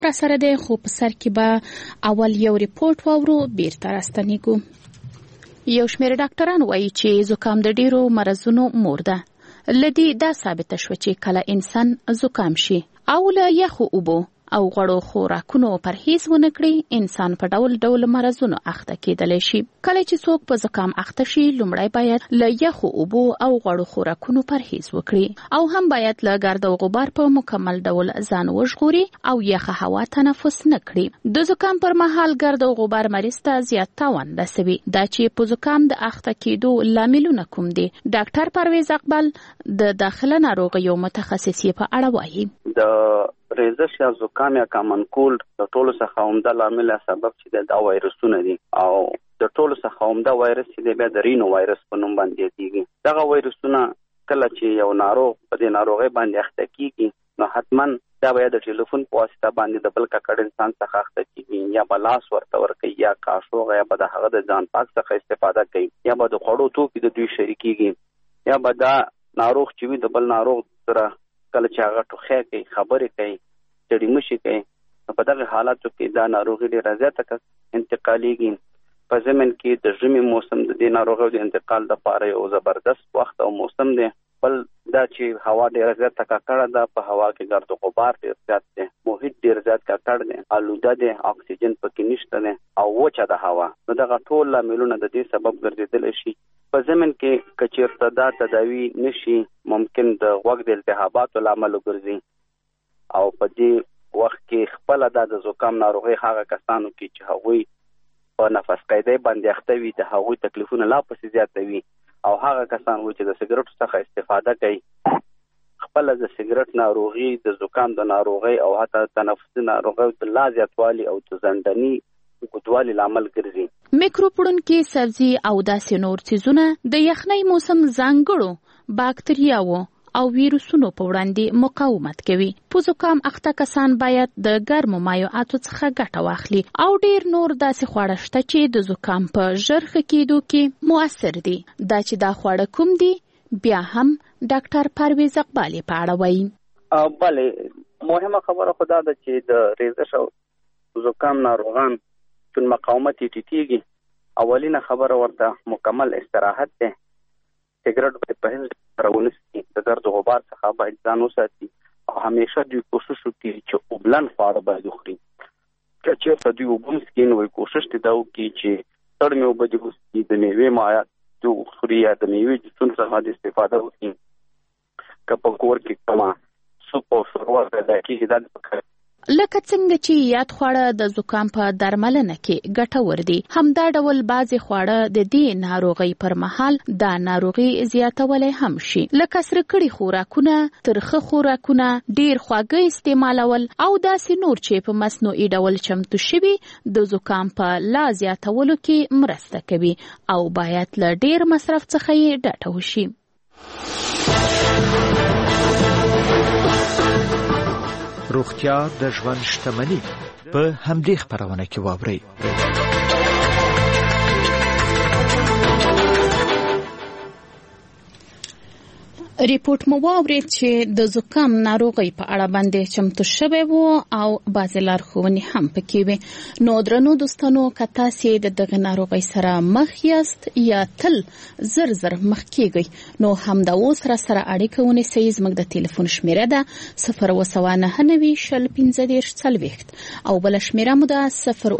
را سره دی خو په سر کې به اول یو ریپورت واورو بیرته راستنیږو. یو شمېر ډاکټران وایي چې زکام د ډیرو مرضونو مور ده. لدی دا ثابته شوه چې کله انسان زکام شي او له یخو اوبو او غوړو خوراکونو پرهیز ونه کړي، انسان په ډول ډول مرضونو اخته کېدلی شي. کله چې څوک په زکام اخته شي، لومړی باید له یخو اوبو او غوړو خوراکونو پرهیز وکړي او هم باید له ګرد او غبار په مکمل ډول ځان وژغوري او یخه هوا تنفس نه کړي. د زکام پر مهال ګرد او غبار مریض ته زیات تاوان رسوي. دا چې په زکام د اخته کېدو لاملونه کوم دي، ډاکټر پرویز اقبال د داخله ناروغیو متخصص په اړه وایي. د ریزش یا زکام یا کامن کولډ د ټولو څخه عمده لامل سبب چې د وایرسونه دي او د ټولو څخه عمده وایرس چې بیا د رینو وایرس په نوم باندې کیږي. دغه وایرسونه کله چې یو ناروغ په دې ناروغي باندې اخته کیږي نو حتما دا به د ټلیفون په واسطه باندې د بل ککړ انسان څخه اخته کیږي، یا به لاس ورته ورکوي، یا کاشوغه، یا به د هغه د ځان پاک څخه استفاده کوي، یا به د خوړو توکي د دوی شریکيږي، یا به دا ناروغ چې وي د بل ناروغ سره کله چې هغه ټوخی کوي، خبرې کوي، ډېرې مشي کوي، په دغه حالاتو کې دا ناروغي ډېره زیاته انتقالېږي. په ضمن کې د ژمي موسم د دې ناروغیو د انتقال لپاره یو زبردست وخت او موسم دی. بل دا چې هوا ډېره زیاته ککړه ده، په هوا کې ګرد و غبار ډېر زیات دی، محیط ډېر زیات ککړ دی، آلوده دی، اکسیجن پکې نشته دی او وچه ده هوا. نو دغه ټول لاملونه د دې سبب ګرځېدلی شي. په ضمن کې که چېرته دا تداوي نشي، ممکن د غوږ د التهاباتو لامل وګرځي او په دې وخت کې خپله دا د زکام ناروغي هغه کسانو کې چې هغوی په نفس قیدۍ باندې اخته وي د هغوی تکلیفونه لا پسې زیاتوي، او هغه کسان وي چې د سګرټو څخه استفاده کوي خپله د سګرټ ناروغي، د زکام د ناروغي او حتی تنفسي ناروغیو د لا زیاتوالي او د زندني اوږدوالي لامل ګرځي. میکروب وړونکي سبزي او داسې نور څیزونه د یخنۍ موسم ځانګړو باکتریاوو او ویروسونو په وړاندې مقاومت کوي. په زکام اخته کسان باید د ګرمو مایعاتو څخه ګټه واخلي او ډیر نور داسې خواړه شته چې د زکام په ژر ښه کېدو کې مؤثر دي. دا چې دا خواړه کوم دي بیا هم ډاکټر پرویز اقبال په اړه وایي. بله مهمه خبره خو دا ده چې د ریزش او زکام ناروغان چون مقاومت یې ټیټیږي، اولینه خبره ورته مکمل استراحت دی. سګرټ باید په هیڅ سره ونسي، د ګرد و غبار څخه باید ځان وساتي او همیشه دوی کوشش وکړي چې اوبلن خواړه باید وخوري. که چېرته دوی اوبه وڅښي نو کوشش دې دا وکړي چې تړمې اوبه دې وڅښي، د میوې مایعات دې وخوري یا د میوې جوسونو څخه دې استفاده وکړي. که په کور کې کومه سوپ او شوروا پیدا کېږي دا دې پکار لکه څنګه چې یاد خواړه د زکام په درملنه کې ګټور دي، همدا ډول بعضې خواړه د دې ناروغۍ پر مهال دا ناروغي زیاتولی هم شي، لکه سره کړي خوراکونه، ترخه خوراکونه، ډیر خواږه استعمالول او داسې نور چې په مصنوعي ډول چمتو شوي د زکام په لا زیاتولو کې مرسته کوي او باید له ډیر مصرف څخه یې ډډه وشي. روغتیا د ژوند شتمني په همدې خپرونه کې واورئ. ریپورت مو واورید چې د زکام ناروغۍ په اړه باندې چمتو شوی وو او بعضې لارښوونې هم پکې وې. نو درنو دوستانو، که تاسې د دغې ناروغۍ سره مخ یاست یا تل زر زر مخ کېږئ نو همدا اوس را سره اړیکه ونیسئ. زموږ د تلیفون شمیره ده 029901540 او بله شمیره مو ده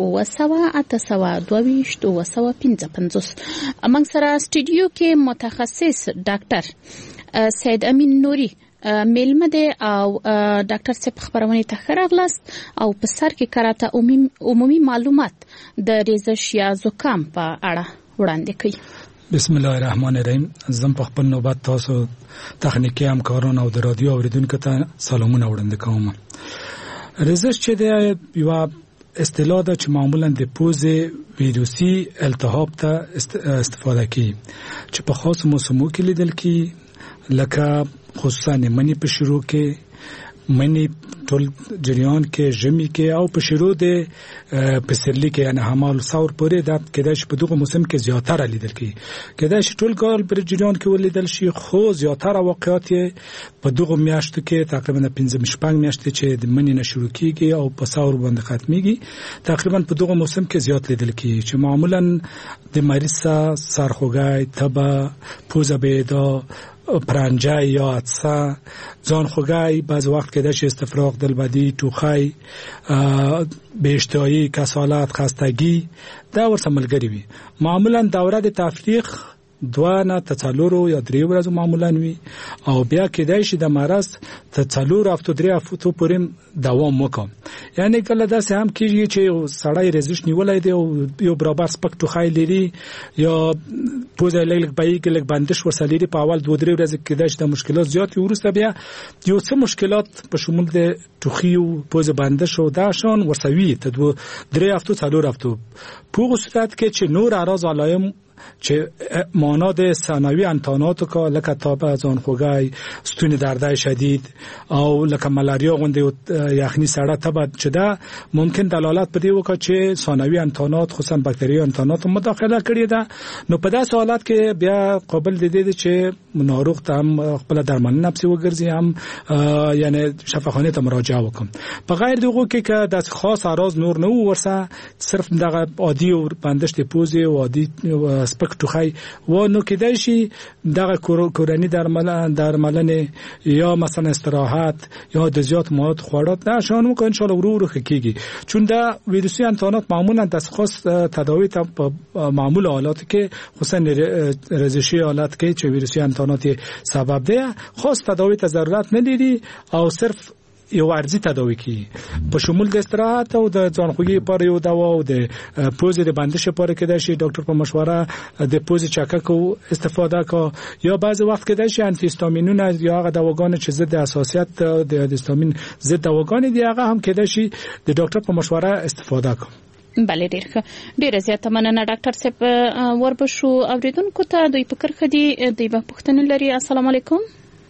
080822255. موږ سره سټوډیو کې متخصص ډاکټر سید امین نوري میلمه دی او ډاکټر صاحب خبرونه ته ښه راغلاست او په سر کې کراته عمومي معلومات د ریزش یا زکام په اړه وړاندې کوي. بسم الله الرحمن الرحیم. زم په خپل نوبت تاسو تخنیکی همکاران او د رادیو اوریدونکو ته سلامونه وړاندې کوم. ریزش چې دی یو اصطلاح ده چې معمولا د پوزې ویروسي التهاب ته استفاده کوي چې په خاص موسمو کې لیدل کیږي، لکه خصوصا منی په شروع کې منی ټول جریان کې ژمي کې او په شروع د پسرلی کې یعنی حمال ثور پورې د کېدای شي په دغه موسم کې زیاتره لیدل کی کېدای شي ټول کال پر جریان کې ولیدل شي خو زیاتره واقعیت په دغه میاشتو کې تقریبا 15 میاشتې چې د منی نه شروع کیږي او په ثور باندې ختميږي تقریبا په دغه موسم کې زیات لیدل کی چې معمولا د مریض سرخوږی تبه پوزه بیدا پرنجای یا عطسه ځان خوږی بعض وخت کې د استفراغ دلبدی ټوخی بے اشتهایی کسالت خستگی دا ورسره ملګری وي معمولا دوره د تفریق 2 نه 4 یا 3 ورځې معمولا وي او بیا کېدای شي د مرض ته 4 هفتو 3 هفتو پورې دوام وکړي یعنی کله دا هم کېږي چې سړی رزش نیولای دی او یو برابر سپک ټوخی لري یا پوزه لګ پای کې لګ بندش ورسلري په اول 2-3 ورځې کېدای شي د مشکلات زیات ورسته بیا یو څه مشکلات په شمول د ټوخی او پوزه بندش او دا شان ورسوي ته 3 هفتو 4 هفتو په صورت کې چې نور اعراض علایم چې مانند ثانوی انتاناتو که لکه تاب ځان خوږی ستونی دردای شدید او لکه ملاریا غوندې یخنی سړه تب چې دا ممکن دلالت پدې وکړي چې ثانوی انتانات خصوصا باکتریايي انتانات مداخله کړې ده نو په داسې حالات کې بیا قابل دي چې ناروغ ته هم خپل درمل نفسي وګرځي هم یعنی شفاخانه ته مراجعه وکړي په غیر دغه کې د خاص اعراض نور نه ورسه صرف دغه عادي او بندش پوزه او عادي سپک ټوخی و نو کېدای شي دغه کورنی درملنه یا مثلا استراحت یا د زیات مواد خوړل دا شان مو ان شاء الله ورو کېږي چون دا ویروسي انتانات معمولا د خاص تداوی ته په معمول حالات کې خصوصا رزشي حالات کې چې ویروسي انتانات سبب دی خاص تداوی ته ضرورت نه لري او صرف یو ارزی تداوی کی په شمول د استراحت او د ځانخوږي پر یو دوا او د پوزې د بندش پر کې د شي ډاکټر په مشوره د پوزې چکک او استفاده کا یا بعض وخت کې د شي انټي هیستامینونه یا هغه دواګان چې ضد حساسیت د هیستامین ضد دواګان دي هغه هم کې د شي د ډاکټر په مشوره استفاده کا بله ډیره زیاته مننه ډاکټر صاحب وربشو اوریدونکو ته دوی فکر خدي دوی په پښتنه لري السلام علیکم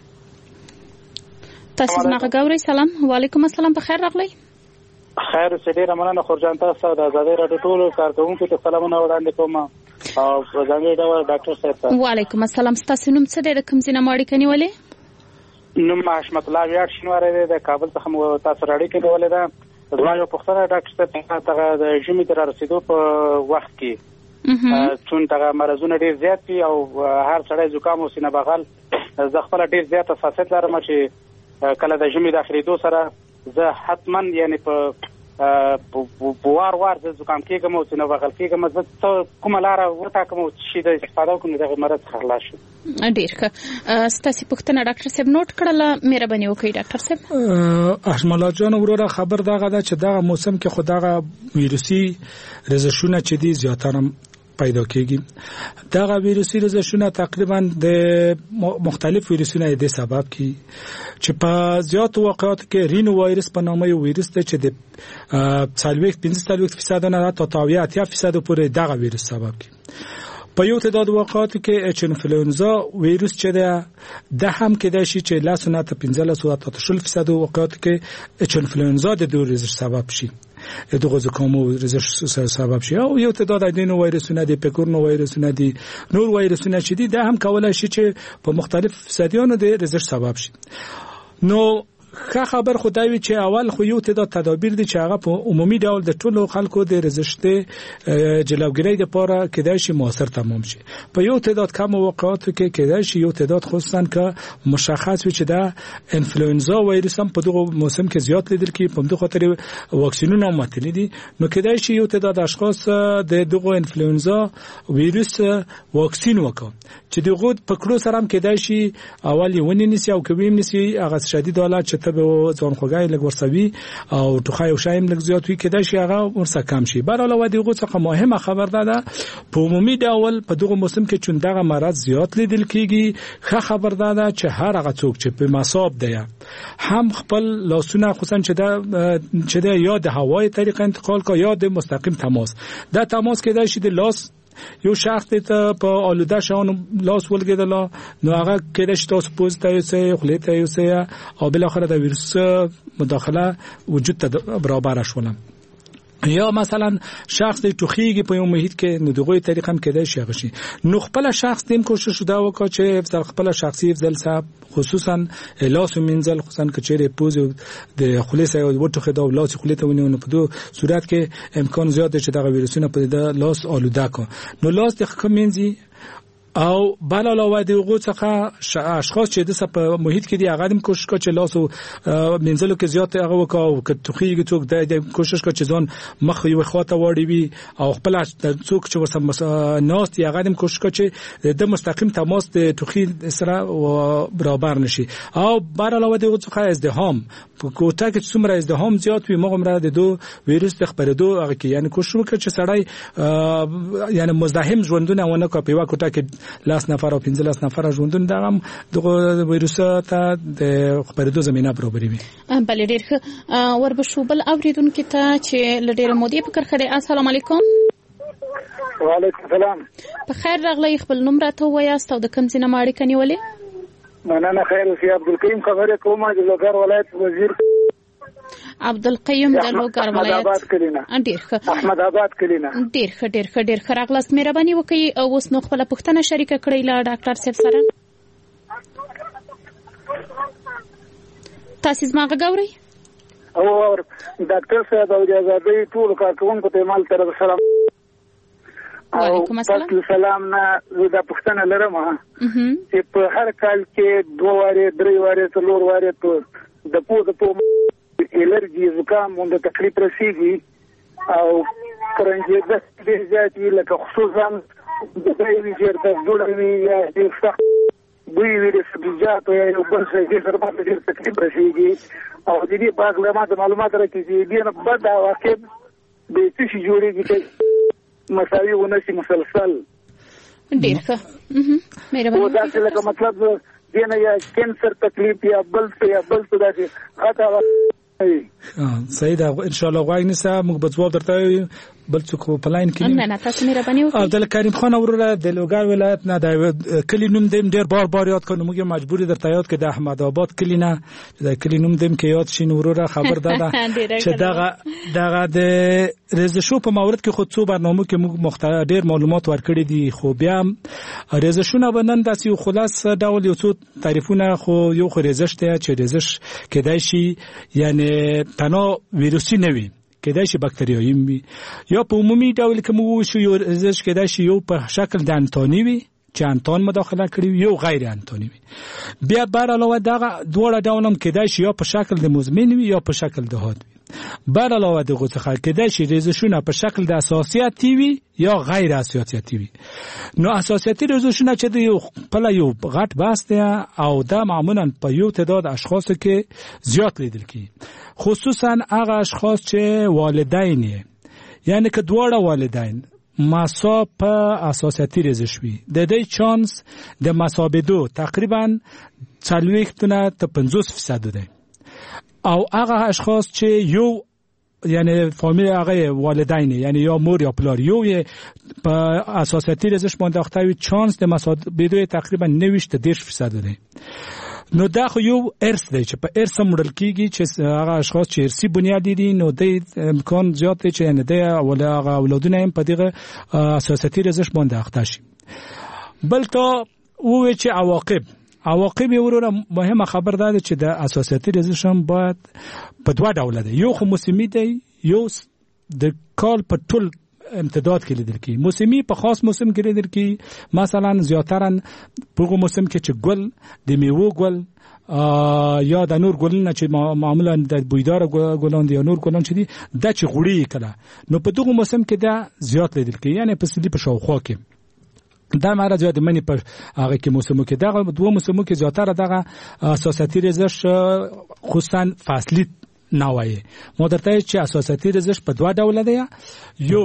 تاسو څنګه غواړئ سلام وعلیکم السلام بخیر راغلی خیر سړي رمنه خورجان تاسو د آزادۍ راډیو ټولو کارکونکو ته سلامونه وړاندې کوم او ځانګړي ډول ډاکټر صاحب وعلیکم السلام تاسو نوم څه دی د کوم ځای نه اړیکه نیولې نوم حشمت الله ویاړ شنواره د کابل څخه مو تاسو اړیکه نیولې ده زما یو پوښتنه ډاکټر صاحب ته د ژمي تر رسیدو په وخت کې چون دغه مرزونه ډیر زیات دي او هر سړی زکام او سینه بغل زه خپل ډیر زیات حساسیت لرم چې کله د ژمي د اخریدو سره زه حتما یعنی په وار زه زکام کېږم او سینه بغل کېږم زه کومه لاره وټاکم او شي د استفاده وکړم دغه مرض څخه خلاص شم ډېر ښه ستاسو پوښتنه ډاکټر صاحب نوٹ کړله مهرباني وکړئ ډاکټر صاحب احمد جان وروره خبر دغه ده چې دغه موسم کې خو دغه ویروسي رزشونه چې دي زیاتره پیدا کېږي دغه ویروسي رزشونه تقریبا د مختلف ویروسونو د سبب کی چې په زیات واقعاتو کې رینو وایرس په نامه یو ویروس دی چې د 45% نه تا 80% پورې دغه ویروس سبب کی په یو تعداد واقعاتو کې اچ انفلوئنزا ویروس چې د هم کېدای شي چې لاسونه ته 15% واقعاتو کې اچ انفلوئنزا د دوه رزش سبب شي دغه زکام او رزش سبب شي او یو تعداد ادینو وایرسونه دي پکورنو وایرسونه دي نور وایرسونه چې دي د هم کولای شي چې په مختلف فسادیانو د رزش سبب شي نو ښه خبر خدای چې اول خو یو تعداد تدابیر دي چې هغه په عمومي ډول د ټولو خلکو د رزشته جلوګیری لپاره کېدای شي موثر تمام شي په یو تعداد کم واقعاتو کې کېدای شي یو تعداد خصوصا که مشخص وي چې دا انفلوئنزا وایرس هم په دغه موسم کې زیات لیدل کېږي په دغه خاطر واکسینونه هم متلی دي نو کېدای شي یو تعداد اشخاص د دغه انفلوئنزا وایرس واکسین وکړي چې دغه په کړو سره هم کېدای شي اول یې ونی نسی او کوي نسی هغه شدید حالت ته به ځان خوګای لګ ورسوي او ټوخای او شایم لګ زیات وي کېدای شي هغه ورسره کم شي بهرحال و دغه څخه مهمه خبر ده په عمومي ډول په دغه موسم کې چون دغه مرض زیات لیدل کیږي ښه خبر ده چې هر هغه څوک چې په مصاب دی هم خپل لاسونه خصوصا چې د یا د هوای طریقه انتقال کا یا د مستقیم تماس دا تماس کېدای شي د لاس یو شخص ته په آلوده شون لاس ولګیدل نو هغه کېدای شي تاسو پوزټیو سي خلیته سي او بل اخر د ویروس مداخله وجود ته برابر شول یا مثلا شخص د توخیږي په یو محیط کې نو دغه طریق هم کېدای شي غشي نو خپل شخص دیم کوشش ودا وکړي چې خپل شخصي افضل صاحب خصوصا لاس منزل خصوصا کچېره پوز د خلیصه او وټخه د لاس خلیته ونیونه په دوه صورت کې امکان زیات دی چې دغه ویروسونه په د لاس آلوده کو نو لاس د خمینځي او بل علاوه د هغو څخه اشخاص چې د په محیط کې دی هغه هم کوشش کوي چې لاسو منځلو کې زیات هغه وکاو چې توخیږي څوک د کوشش کوي چې ځان مخ یو خواته واړي وي او خپل څوک چې وسه ناست هغه هم کوشش کوي چې د مستقیم تماس د توخی سره برابر نشي او بل علاوه د هغو څخه ازدحام په کوټه کې څومره ازدحام زیات وي مغمره د دو ویروس د خبرېدو هغه کې یعنی کوشش وکړي چې سړی یعنی مزدحم ژوندونه ونه کوي په کوټه کې لاس نفر او 15 نفر ژوندون دغه ویروس ته د خبرېدو زمينه برابرې وي بل ډېر وربشو بل اوریدونکو ته چې لډېر مودې په کرخه دی السلام علیکم وعلیکم السلام په خیر راغلی خپل نوم راته وایاست او د کوم ځای نه اړیکه نیولې مننه خیر اوسې عبدالقیم خبره کوم د لوګر ولایت وزیر عبدالقیم د لوګر ولایت احمد آباد کلینا ډېر ښه راغلاست مهرباني وکړئ او اوس نو خپل پوښتنه شریکه کړئ له ډاکټر صاحب سره تاسو زما غږورئ او ډاکټر صاحب او د آزادۍ ټول کارکونکو ته مال طرف سلام وعلیکم السلام تاسو سلام نه د پښتنه لرم چې په هر کال کې 2 واره 3 واره 4 واره ته د پوزه الرجی زکام او د تکلیف رسیږي او کرنجې د ډېر زیات لکه خصوصا د دې ویجر د جوړوي یا د سخت دوی ویروس بجات او یو بل څه چې سره په ډېر تکلیف رسیږي او د دې په اړه معلومات راکړي چې دې نه بد واقع د څه جوړیږي چې مساوي ونشي مسلسل ډېر ښه مهرباني او دا څه لکه مطلب دې نه یا کینسر تکلیف یا بل څه دا خطا صحیح ده ان شاء الله غواړم چې موږ به ځواب درته بل څوک په لاین کې نه تاسو مهرباني وکړئ عبدالکریم خان وروره د لوګر ولایت نه د کلی نوم دیم ډیر بار یاد کړو موږ مجبور درته یاد کړو د احمد آباد کلی نه د کلی نوم دیم کې یاد شین وروره خبر داده چې دغه د ریزشو په مورد کې خود څو برنامه کې موږ مختلف ډیر معلومات ورکړي دي خو بیا ریزشونه بنن داسې یو خلاص ډول یو څو تعریفونه خو یو ریزش ته چې ریزش کېدای شي یعنی تنها ویروسي نه وي کېدای شي باکتریایي وي یا په عمومي ډول کې موږ شو یو ریزش کېدای شي یو په شکل د انتونی وي چې انتون مداخله کړی یو غیر انتونی وي بیا بر علاوه دغه دوه ډولم کېدای شي یا په شکل د مزمن وي یا په شکل د حاد وي بر علاوه دغه څخه کېدای شي ریزشونه په شکل د اساسیاتي وي یا غیر اساسیاتي وي نو اساسیاتي ریزشونه چې د یو خپل یو غټ بحث دی او دا معمولا په یو تعداد اشخاصو کې زیات لیدل کیږي خصوصا هغه اشخاص چې والدین یعنی که دواړه والدین مسا په اساسیاتي ریزش وي د دې چانس د مسابدو تقریبا 40 تا 50% دی او هغه اشخاص چې یو یعنی فامیل هغه والدین یعنی یا مور یا پلار یو په اساسیاتي ریزش باندې اختوي چانس د مسابدو تقریبا 90 تا 10% دی نو دا خو یو ارث دی چې په ارث مړل کیږي چې هغه اشخاص چې ارثي بنیادی دي نو د امکان زیات دی چې نه دی ولا هغه اولادونه هم په دغه اساساتي رزش باندې اخته شي بل تا او چې عواقب وروره مهمه خبر ده چې د اساساتي رزش هم باید په دوه ډول دی یو خو موسمي دی یو د کال په ټول امتداد کې لیدل کی موسمي په خاص موسم کې لیدل کی مثلا زیاتره په موسم کې چې ګل د میوه ګل یا د نور ګلونه چې معمولا د بویدار ګلان دي یا نور ګلان چې دي د چې غوړي کړه نو په دغه موسم کې دا زیات لیدل کی یعنی په سلی په شاوخوا کې دا ماره زیات منی په هغه کې موسمو کې دغه دوه موسمو کې زیاتره دغه اساساتي رزش خصوصا فصلی نوایي مدرته چې اساساتي رزش په دوه ډول دی یو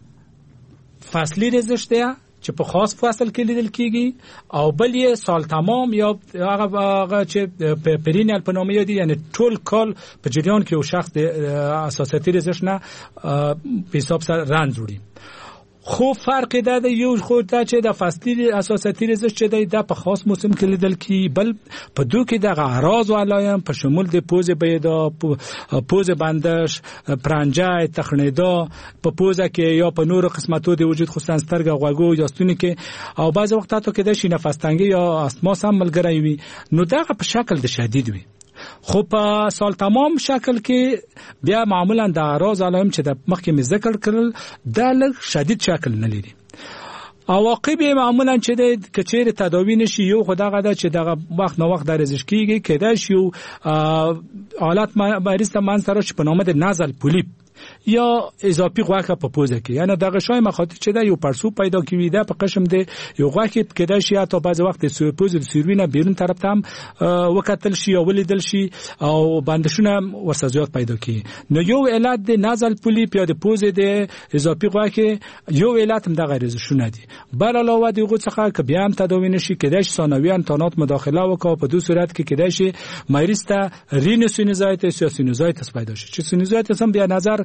فصلی رزش دی چې په خاص فصل کې لیدل کیږي او بل یې سال تمام یا هغه چې پرینیال په نامه یادي یعنی ټول کال په جریان کې یو شخص د اساساتي رزش نه په حساب سره رنج وړي خو فرق ده یو خو دا چې د فصلي اساساتي رزش چې د په خاص موسم کې لیدل کی بل په دوه کې د اعراض او علایم په شمول د پوزه پیدا پوزه بندش پرنجای تخنیدا په پوزه کې یا په نور قسمتو د وجود خصوصا سترګه غوږو یا ستوني کې او بعض وختاتو کې د شینه فستنګي یا استما سم ملګری وي نو دا په شکل د شدید وي خو په سال تمام شکل کې بیا معمولا د اعراض علایم چې د مخکې می ذکر کړل دا لږ شدید شکل نه لري عواقب معمولا چې د کچېره تداوی نشي یو خدغه دا چې دغه وخت نو وخت درزش کیږي کېدای شي حالت مریض ته من سره په نامه د نازل پولیپ یا اضافي غوښه په پوزه کې یعنی دغه شای مخاطر چې دا یو پرسو پیدا کیوي دا په قشم دی یو غوښه کېدای شي حتی بعض وخت د پوزې د سیروینه بیرون طرف ته هم وکتل شي او ولیدل شي او بندشونه ورسره پیدا کی نو یو علت د نازل پولیپ یا د پوزې د اضافي غوښه یو علت هم دغه رزشونه دي بل علاوه دغه څخه که بیا هم تداوی نشي کېدای شي ثانوي انتانات مداخله وکړي په دوه صورت کې کېدای شي مریض ته رینوسینوزایتس یا سینوزایتس پیدا شي چې سینوزایتس هم بیا نظر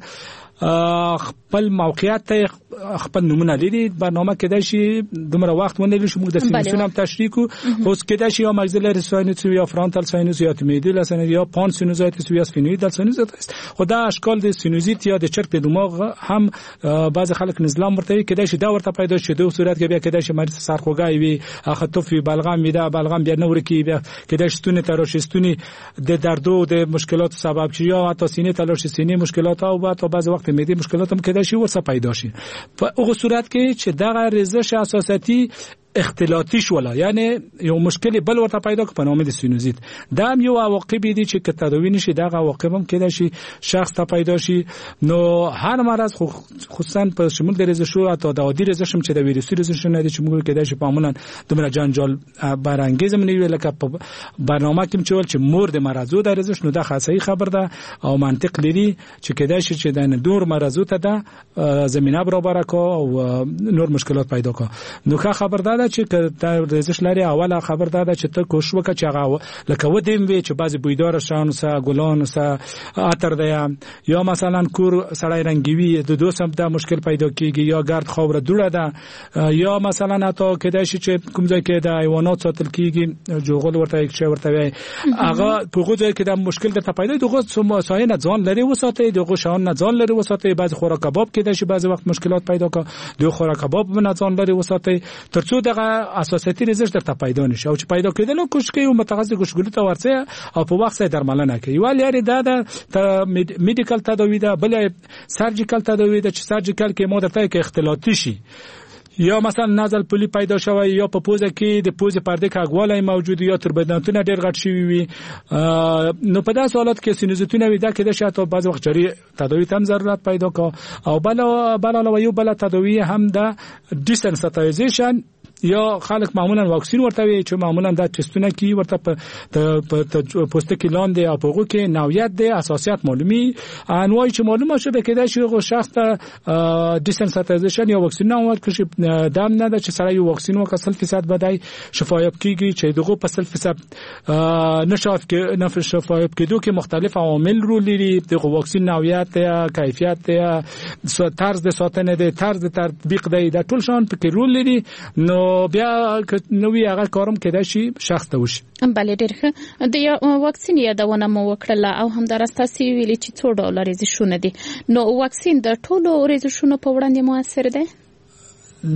خپل موقعیت ته خپل نمونه لري برنامه کېدای شي دومره وخت ونیول شي موږ د سینوسونه هم تشریح کو خو کېدای شي یا ماکسیلری ساینوس یا فرانتال ساینوس یا میدل ساینوس یا پان سینوزایتس یا سفینویدال ساینوزایتس خدا اشکال د سینوزیت یا د چرک د دماغ هم بعض خلک نزلام ورته کېدای شي دا ورته پیدا شي د صورت کې بیا کېدای شي مریض سرخوږی وي خطوف وي بلغم وي دا بلغم بیا نور کې بیا کېدای شي ستونی تراشستونی د دردو د مشکلات سبب شي یا حتی سینې تلاشی سینې مشکلات او بعض وخت معدي مشکلات هم کېدای شي ورسره پیدا شي په هغه صورت کې چې دغه رزش اساساتي اختلاطی شولا یعنی یو مشکل بل ورته پیدا په نامه د سینوزیت دا هم یو عواقب دي چې که تداوی نشي دا عواقب هم کېدای شي شخص ته پیدا شي نو هر مرض خصوصا په شمول د رزشو او د عادي رزش هم چې د ویروسي رزش نه دي چې موږ کېدای شي معمولا دومره جنجال برانګیز هم نه وي لکه په برنامه کې چې مور د مرزو د رزش نو دا خاصه خبر ده او منطق لري چې کېدای شي چې د نور مرزو ته د زمينه برابر کا او نور مشکلات پیدا کا نو ښه خبر ده چې دا رزش لري اوله خبر ده چې ته کوښښ وکړه چې هغه لکه ودیم وي چې بعضی بویدار شان سه ګلان سه اتر ده یا مثلا کور سړی رنگوي د دوسم دا مشکل پیدا کیږي یا ګرد خاور دوړه ده یا مثلا اته کېدای شي چې کوم ځای کې د حیوانات ساتل کیږي جوغل ورته یک شی ورته وي هغه په غوځي کې دا مشکل د پیدا دغه سایه نه ځان لري وساتي دغه شان نه ځان لري وساتي بعض خوراک کباب کېدای شي بعض وخت مشکلات پیدا کا د خوراک کباب نه ځان لري وساتي ترڅو دغه اساساتي رزش درته پیدا نشي او چې پیدا کېدل کوشش کوي متخصص کوشګلو ته ورسه او په وخت سره درملنه کوي ولی لري دا میډیکل تداوی ده بل سرجیکل تداوی ده چې سرجیکل کې مودته کې اختلاطی شي یا مثلا نازل پولی پیدا شوی یا په پوزه کې د پوزه پرده کاغواله موجود یا تربدانتونه ډیر غټ شوی وي نو په داسې حالت کې سینوزیتونه وي دا کې د شاته بعض وخت جری تداوی تم ضرورت پیدا کا او بل یو بل تداوی هم د ډیسنسټایزیشن یا خلک معمولا واکسین ورته وي چې معمولا د ټیسټونه کی ورته په پوسټ کې لاندې او په غو کې نوعیت د اساسیات معلومي انواع چې معلومه شوه کېدای شي غو شخص ته ډیسنسټایزیشن یا واکسین نه ورکړي دام نه چې سره یو واکسین وکړي 100% بدای شفایاب کیږي چې دغه په 100% نشاف شفایاب کېدو کې مختلف عوامل رول لري دغه واکسین نوعیت یا کیفیت یا طرز د ساتنه د طرز د تطبیق دی د ټول شان په کې رول لري نو بیا نوې هغه کارم کېدای شي شخص ته وشي بله ډېر ښه د واکسین یادونه مو وکړله او همدارسته ویلي چې څو ډوله رزشونه دي نو واکسین د ټولو رزشونو په وړاندې موثر دی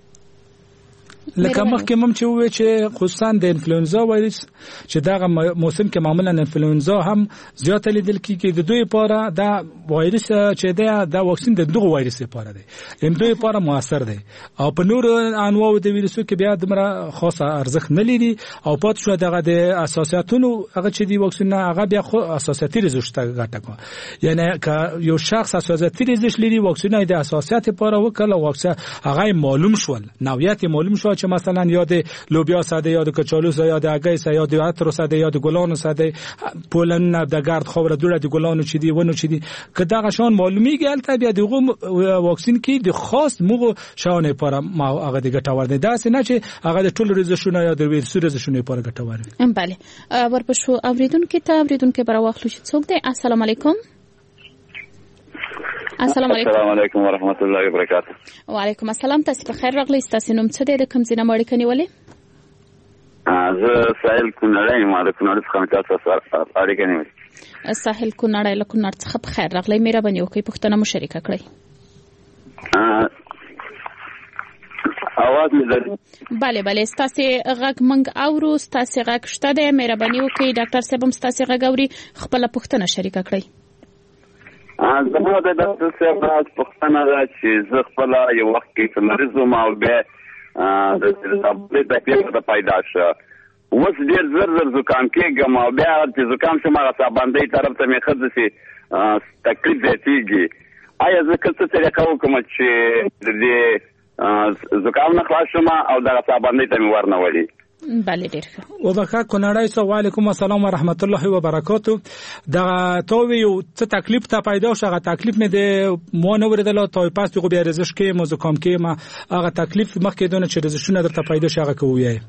لکه مخکې مم چې وې چې خصوصا د انفلوئنزا وایرس چې دغه موسم کې معمولا انفلوئنزا هم زیات لیدل کیږي د دوی لپاره دا وایرس چې دا واکسین د دغه وایرس لپاره دی هم دوی لپاره موثر دی او په نور انواع د ویروسو کې بیا دمره خاصه ارزښت نه لري او پات شو دغه د اساساتونو هغه چې دی واکسین هغه بیا خو اساساتي رزشت غټه کو یعنی که یو شخص اساساتي رزش لري واکسین د اساسات لپاره وکړه واکسین هغه معلوم شول نوعیت معلوم شو چې مثلا یاد لوبیا ساده یاد کچالو یاد اگای یاد اترو ساده یاد ګلانو ساده پولن د ګرد خاور دوړه د ګلانو چي دی ونه چي دی که دا غشان معلومیږي البته بیا دغه واکسین کې د خاص موغه شاونه لپاره ما هغه د ګټور دی دا نه چې هغه د ټول رزشونه یا د ویروس رزشونه لپاره ګټور دی بله ورپښو اوریدونکو ته بر واخلو چې څوک دی السلام علیکم السلام علیکم ورحمت الله وبرکاته. وعلیکم السلام. تاسو په خیر راغلی. تاسو نوم څه دی؟ د کوم ځای نه اړیکه نیولې؟ زه ساحل کونړی یم. د کونړ څخه تاسو سره اړیکه نیولې. ساحل کونړی له کونړ څخه په خیر راغلی. مهرباني وکړئ پوښتنه مو شریکه کړئ. اواز مې لري؟ بله ستاسو غږ منګ اورو. ستاسو غږ شته دی. مهرباني وکړئ ډاکټر صاحب هم ستاسو غږ اوري. خپل پوښتنه شریکه کړئ. زما د ډاکټر صاحب راز پوښتنه ده چې زه خپل یو وخت کې مریض وم او بیا د سابلې تکلیف پیدا شو. اوس ډېر زر زکام کېږم او بیا چې زکام شم هغه سابندۍ طرف ته مې ښځه چې تکلیف زیاتېږي. آیا زه که څه طریقه وکړم چې د دې زکام نه خلاص شم او دغه سابندۍ ته مې ورنولي؟ بله ډیر ښه. وبخښه کونړی سو. وعلیکم السلام ورحمت الله وبرکاتو. دا تو یو څه تکلیف ته پیدا شو. هغه تکلیف مې د مو نه ورېدل او توي پاس بیا رزش کې مزکام کې ما هغه تکلیف مخکې دونه چې رزشونه درته پیدا شي هغه کوی.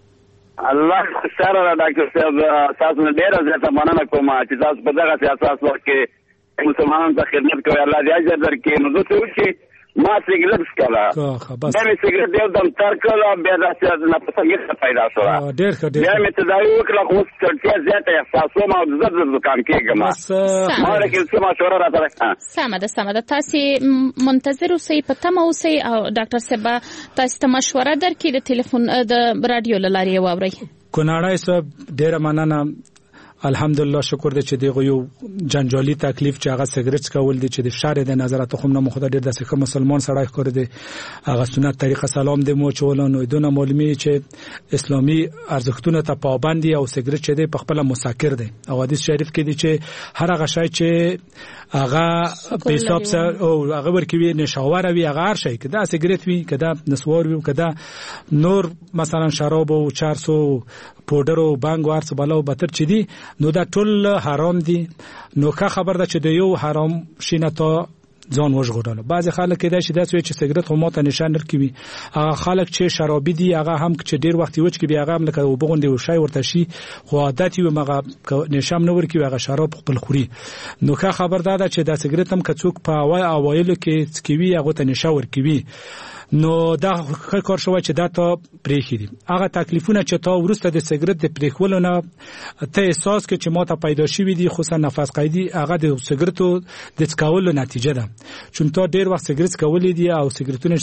الله سره ډاکټر صاحب تاسو نه ډیر زیاته مننه کوم چې تاسو په دغه اساس وخت کې مسلمانانو ته خدمت کوي. الله دې اجر درکړي. نو زه څه وکړم؟ ما سیګریټ سکاله بیا مې سیګریټ یو دم تر کړل. بیا داسې نفسه پیدا شو. بیا مې تداوی وکړه خو اوس چړتیا زیاته احساسوم او زر زکام کېږم. ما لکه څه مشوره راته سمه ده. تاسو منتظر اوسئ، په تمه اوسئ او ډاکټر صاحب تاسو ته مشوره درکړي. د ټلیفون د رادیو له لارې واورئ. کونړی صاحب ډیره مننه. الحمدلله شکر دې چې دغه یو جنجالي تکلیف چې هغه سیګریټ کول دي چې د شر د نظر ته خو نه مخه ډېر د څخه مسلمان سره ښکار دي. هغه سنت طریقه سلام دې مو چولانو دونه معلومي چې اسلامي ارزښتونه ته پابند دي او سیګریټ چې د خپل مسکر دي. او حدیث شریف کې دي چې هر هغه شی چې هغه په حساب سره او هغه ورکوي نشاور وي هغه هر شی کدا سیګریټ وي کدا نسوار وي کدا نور مثلا شراب او چرس او پودر او بانګ ورڅ بلاو بتر چي دي نو دا ټول حرام دي. نو که خبر ده چې د یو حرام شینه تا ځان وژغورلو. بعض خلک دا چې داسې چې سیګریټ خو ماته نشان نرکوي. هغه خلک چې شرابي دي هغه هم چې ډیر وخت وچ کې بیا هغه لکه وبغوندي او شای ورته شي خو عادت یو مغه نشام نه ورکوي هغه شراب خپل خوري. نو که خبر ده چې دا سیګریټ هم کڅوک په اوایلو کې سکوي هغه ته نشا ورکوي. نو دا کار شوی چې دا ته پریخي دي. هغه تکلیفونه چې تا ورسته د سیګریټ د پریخولو نه ته احساس کې چې ماته پیدا شوی دي خصوصا نفس قیدی هغه د سیګریټو د څکولو نتیجه ده. چون تا ډیر وخت سیګریټ کولې دي او سیګریټونه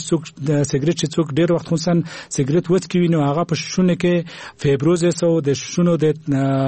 چې څوک ډیر وخت خصوصا سیګریټ وڅکوي نو هغه په شونه کې فیبروزس او د شونو د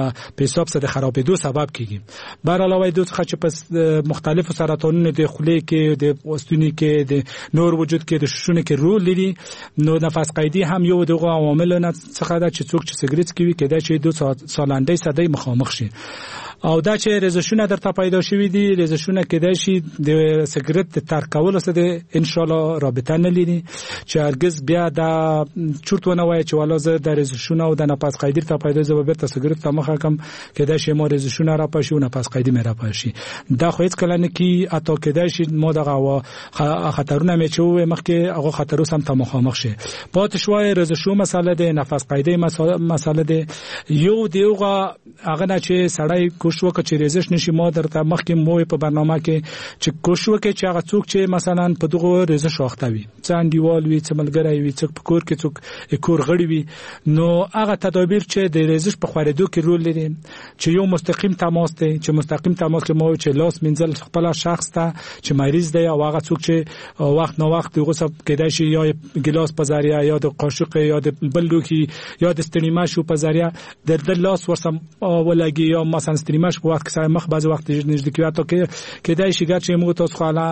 پیساب سره خرابېدو سبب کیږي. بهر علاوه د څه چې په مختلفو سرطانونو د خولې کې د اوستونی کې د نور وجود کې د شونه رول لري. نو نفس قیدی هم یو دغه عواملونه څخه ده چې څوک چې سیګریټ کوي کېدای شي 2 سالنده صدې مخامخ شي. او دا چې رزشونه درته پیدا شوی دي رزشونه کېدای شي د سیګریټ د ترک کولو سره ان شاء الله رابطه نه لري چې هرگز بیا دا چورتونه وای چې والا زه د رزشونه او د نفس قیدی ته پیدا زو به سیګریټ ته مخه کم کېدای شي مو رزشونه را پښو نفس قیدی مې را پښي. دا خو هیڅ کله نه کی اته کېدای شي مو دغه خطرونه مې چې مخکې هغه خطر سم ته مخامخ شي. پات شوای رزشو مساله ده نفس قیدی مساله ده یو دیوغه هغه نه چې سړی کوشش وکړي چې رزش نشي. ما درته مخکې مو په برنامه کې چې کوشش وکړي چې هغه څوک چې مثلا په دغه رزش واخته وي څان دیوال وي څه ملګری وي څوک په کور کې څوک کور غړي وي نو هغه تدابیر چې د رزش په خورېدو کې رول لري چې یو مستقیم تماس دی چې مستقیم تماس کې مو چې لاس منځل خپل شخص ته چې مریض دی او هغه څوک چې وخت نو وخت دغه څه کېدای شي یا ګلاس په ذریعہ یا د قاشق یا د بلوکی یا د ستنیما شو په ذریعہ د لاس ورسم ولګي یا مثلا ستنیما شو وخت کې مخ بعض وخت نږدې کیږي ته کې کېدای شي ګر چې موږ تاسو خاله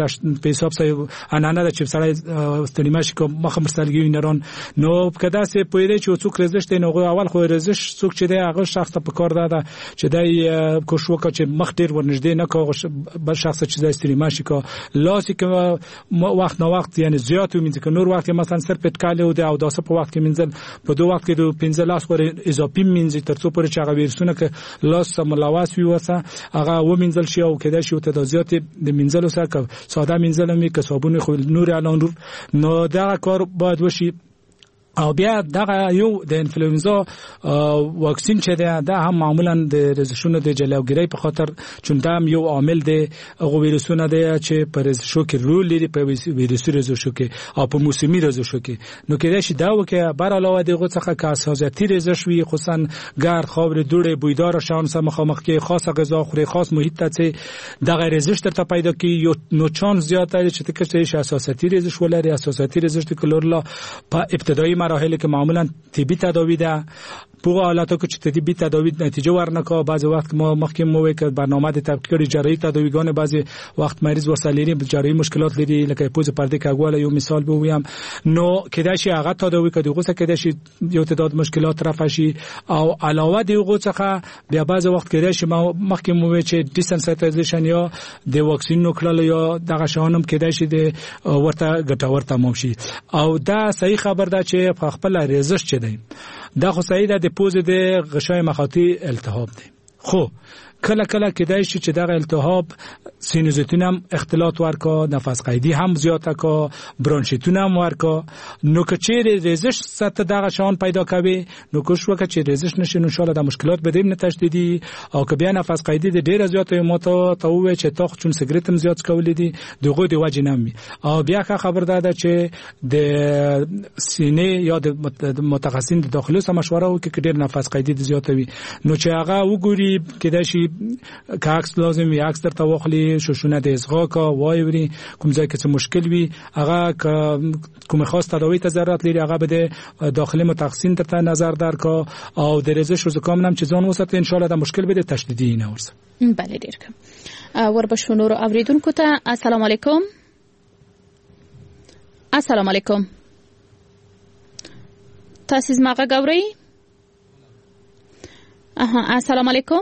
د په حساب سره انانه د چې سره ستنیما شو مخ مرسلګي نرون نو کدا سه پوهیږي چې څوک رزش دی نو اول خو رزش څوک چې دی هغه شخص ته په کار ده چې دای کوشش وکړي چې مخ ډیر ورنږدې نه کوي بل شخص چې د ستنیما شي کو لاس کې وخت نو وخت یعنی زیات ومنځ کې نور وخت مثلا سر پټکاله او د او داسه په وخت کې منځل په دوه وخت کې د 15 لاس ور اضافي منځ ترڅو پر چې هغه ویرسونه کې لاس ملواس وي وسه هغه و منځل شي او کېدای شي ته د زیات د منځلو سره ساده منځل مې که صابون خو نور اعلان نو دا کار باید وشي او بیا دغه یو د انفلوئنزا واکسین چې دا هم معمولا د رزشونو د جلوګیری په خاطر چون دا یو عامل دی هغه ویروسونه دی چې پر رزشو کې رول لري په ویروسي رزشو کې او په موسمي رزشو کې نو کېدای شي دا وکړي بر علاوه دغه څخه که حساسیتي رزش وي خصوصا ګرد خاور دوړې بویدار شان سره مخامخ کې خاصه غذا خوري خاص محیط ته چې دغه رزش ته پیدا کی نو چانس زیات دی چې تکشته حساسیتي رزش ولري حساسیتي رزش د کلورلا په ابتدایي مراحل که معمولا طبي تداوی ده په حالاتو کې چې طبي تداوی نتیجه ورنکه بعضی وخت ما مخکې مو وکړ برنامه د تفکیک جراحي تداویګان بعضی وخت مریض وسایلی جراحي مشکلات لري لکه پوز پرده کاغواله یو مثال به ویم نو کېدای شي هغه تداوی کړي غوسه کېدای شي یو تعداد مشکلات رفع شي او علاوه دی غوسه بیا بعضی وخت کېدای شي ما مخکې مو وی چې ډیسنسایټایزیشن یا د واکسین نو کړل یا دغه شانم کېدای شي د ورته ګټور تمام شي او دا صحیح خبر ده چې په خپل رزش چي دی دا خو صحیح ده د پوز د غشای مخاطی التهاب دی خو کله کله کېدای شي چې دغه التهاب سینوزیتون هم اختلاط ورکا نفس قیدی هم زیاته کا برونشیتون هم ورکا نو که چیرې رزش سطح دغه شان پیدا کوي نو کوشش وکړه چې رزش نشي ان شاء الله د مشکلات بدیم نه تشدیدي او که بیا نفس قیدی د ډیر زیات ماته ته وې چې تاخ چون سیګریټ هم زیات کولې دي دغه د وجه نه او بیا که خبر ده چې د سینې یا د متخصصین د داخلي سره مشوره وکړي چې ډیر نفس قیدی زیات وي نو چې هغه وګوري کېدای شي که عکس لازم وي عکس درته واخلي شوشونه د ازغا کا وایوري کوم ځای کې څه مشکل وي هغه کوم خاص تداوی ته ضرورت لري هغه به داخلي متخصصین ته نظر درکا او د رزش روز کوم نم چې ځان وسته ان شاء الله د مشکل به تشدیدي نه ورسه بله ډیر کوم وربشو نور اوریدونکو ته السلام علیکم السلام علیکم تاسو زما غوړی السلام علیکم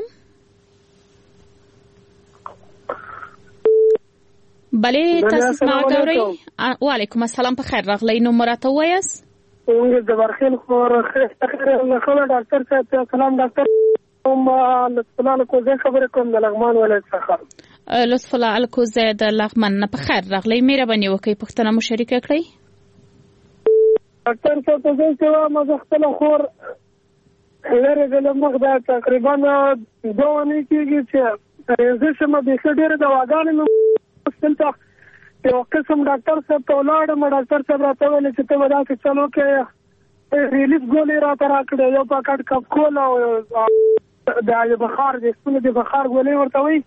بله تاسو ما غوړی وعلیکم السلام په خیر راغلی نو مرته وایس څنګه د برخل خور خیر خلک ډاکټر صاحب سلام ډاکټر لطف الله کوزه خبره کوم د لغمان ولایت څخه لطف الله کوزه د لغمان نه په خیر راغلی مهرباني وکړئ پښتنه مو شریکه کړئ ډاکټر صاحب زه چې ما خپل خور لره د لمغه تقریبا 2 ونې کېږي چې زه شمه به ډېر د واګانې څنګه یو قسم ډاکټر صاحب ته ولاړم ډاکټر صاحب راته ویل چې ته ودا چې چلو کې ریلیف ګولې راته راکړې یو پاکټ کپ کول او د بخار د سپینې د بخار ګولې ورته وي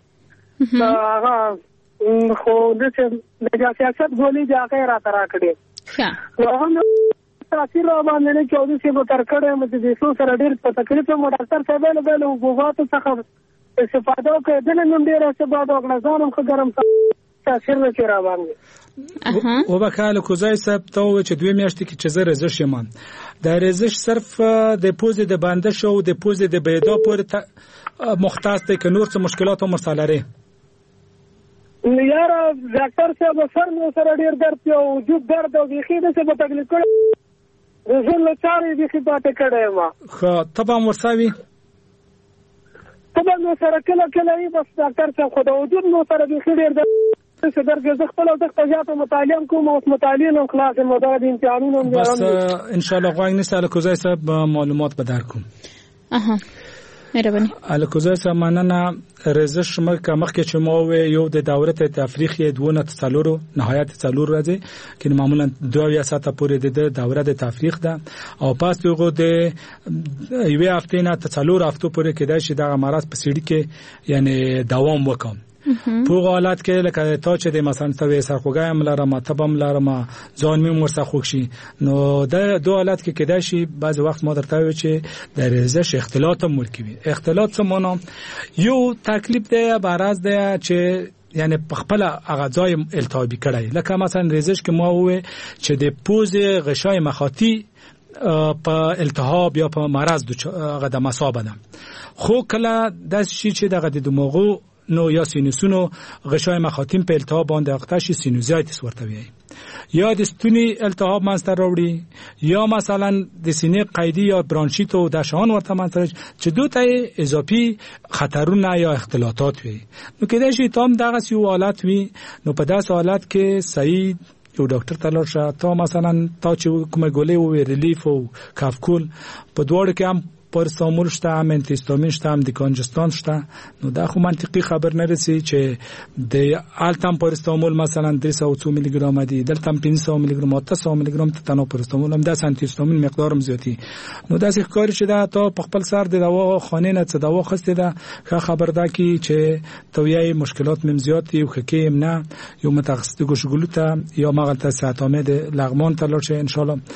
هغه خو د سیاست ګولې د هغه راته راکړې نو هم تاثیر را باندې نه چې اوس یې تر کړه مې د څو سره ډېر په تکلیف مو ډاکټر صاحب له وګواتو څخه استفاده وکړه د نن ډېر استفاده وکړه ځانم خو ګرم تاثیر نه چیرې را باندې او وکاله کوزای صاحب ته چې 2 میاشتې کې چې زه رزش یمن د رزش صرف د پوز د باندې شو د پوز د بيدا پورې مختص دی که نور څه مشکلات او مسله لري یاره ډاکټر صاحب سر مې سره ډېر درد او وجود درد او بيخي د څه په تکلیف کړ زه له چارې بيخي پاتې کړم ما خو طبعا ورساوي طبعا سره کله کله بس ډاکټر صاحب خو د وجود نو سره بيخي ډېر درد څه درګه زه خپل د تجارت مطالعه کوم او مطالعه نو خلاص مدار د امتحانونو بس ان شاء الله غواړم نساله کوزای صاحب معلومات به درکوم مهرباني الکوزای صاحب مننه رزش مخکې چې مو یو د دوره تفریخ دونه تصالورو نهایت تصالور راځي چې معمولا 2 ساعته پورې د دوره د تفریخ ده او پاس یو د یوه هفته نه تصالور هفته پورې کېدای شي د مرض په سړي کې یعنی دوام وکم په حالت کې لکه تا چې د مثلا ته سرخوګایم لرم تبم لرم ځان مې ورسره خوښ شي نو د 2 حالت کې کېدای شي بعض وخت ما درته وی چې د رزش اختلاط هم مرکبي اختلاط څه معنی یو تکلیف دی برعکس دی چې یعنی په خپل اغذای التهابي کړي لکه مثلا رزش کې ما وې چې د پوز غشای مخاطی په التهاب یا په مرض د مصابه ده خو کله د شي چې د دماغو نو یا سینوسونو غشای مخاطیم په التهاب باندې اختشي سینوزایتس ورته وي یا د ستوني التهاب منځته راوړي یا مثلا د سینې قیدی یا برانشیت او د شان ورته منځته چې دوته اضافي خطرونه یا اختلاطات وي نو کېدای شي تام دغه یو حالت وي نو په داس حالت کې صحیح یو ډاکټر ته لاړ شه. تا مثلا تا چې کومه ګولې و ریلیف او کافکول په دوړ کې هم پارستامول شته، هم انتیستامین شته، هم دیکانجستان شته. نو دا خو منطقي خبر نه رسي چې د التم پارستامول مثلا 300 میلی ګرام دي، دلته 500 میلی ګرام 800 میلی ګرام ته تنو پارستامول هم د انتیستامین مقدار هم زیاتی. نو دا څه ښکاري چې دا ته په خپل سر د دوا خانه نه څه دوا خسته ده ښه خبر ده چې تویای مشکلات مم زیاتی او خکیم نه یو متخصص ګوشګلو ته یا مغلطه صحت آمد لغمان ته لاړ شي ان شاء الله.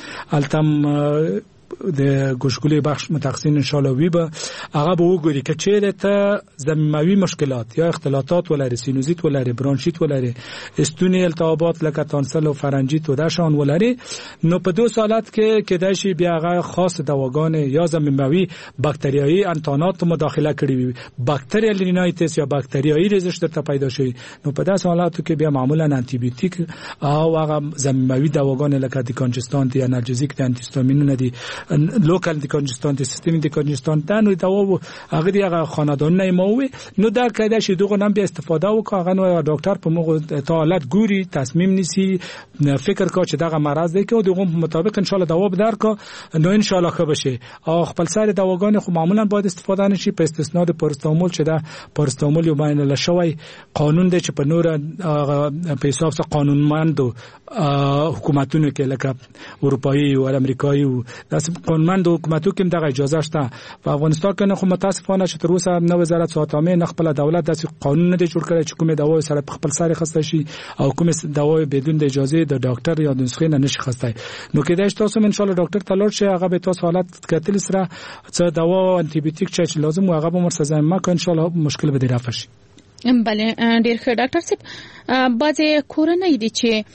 التم د ګوشګلې بخش متخصصین ان شاء الله وي به هغه به وګوري چې چیرې ته زمینوي مشکلات یا اختلاطات ولري، سینوزیت ولري، برونشیت ولري، استونی التهابات لکه تانسل او فرنجیت و داشان ولري. نو په دو حالت کې کېدای شي بیا هغه خاص دواګان یا زمینوي باکتریایی انتانات مداخله کړي وي، باکتریال رینایتس یا باکتریایی ریزش درته پیدا شي. نو په داسې حالاتو کې بیا معمولا انټي بیوتیک او هغه زمینوي دواګان لکه دیکانجستان دي، انالجزیک دي، انتیستامینونه دي، لوکال دیکانجستان دي، سیستم دیکانجستان ته نو دوا هغه دی هغه خاندان نه موي. نو دا کېدای شي دغه نام بیا استفاده وکړه. هغه نو ډاکټر په موږ ته حالت ګوري، تصمیم نیسي، فکر کوي چې دغه مرض دی کې او دغه مطابق ان شاء الله دوا به درکو. نو ان شاء الله ښه بشي. او خپل سره دواګان خو معمولا باید استفاده نشي په استثناء د پارستامول چې دا پارستامول یو باندې لشوي قانون دی چې په نور په حساب سره قانونمندو حکومتونو کې لکه اروپایي او امریکایي او داس قانونمند حکومتو کې دغه اجازه شته. په افغانستان کې خو متاسفانه چې تر اوسه نو وزارت صحت عامه نه خپل دولت داسې قانون نه جوړ کړی چې کومه دوا سره خپل سره خسته شي او کومه دوا بدون د اجازه د ډاکټر یا د نسخې نه نشي خسته. نو کېدای شي تاسو ان شاء الله ډاکټر ته لاړ شئ، هغه به تاسو حالت کتل سره څه دوا انټي بیوټیک چې لازم هغه به مرسته ما ان شاء الله مشکل به رافع شي. بله ډیر ښه ډاکټر صاحب. بعضې کورنۍ دي چې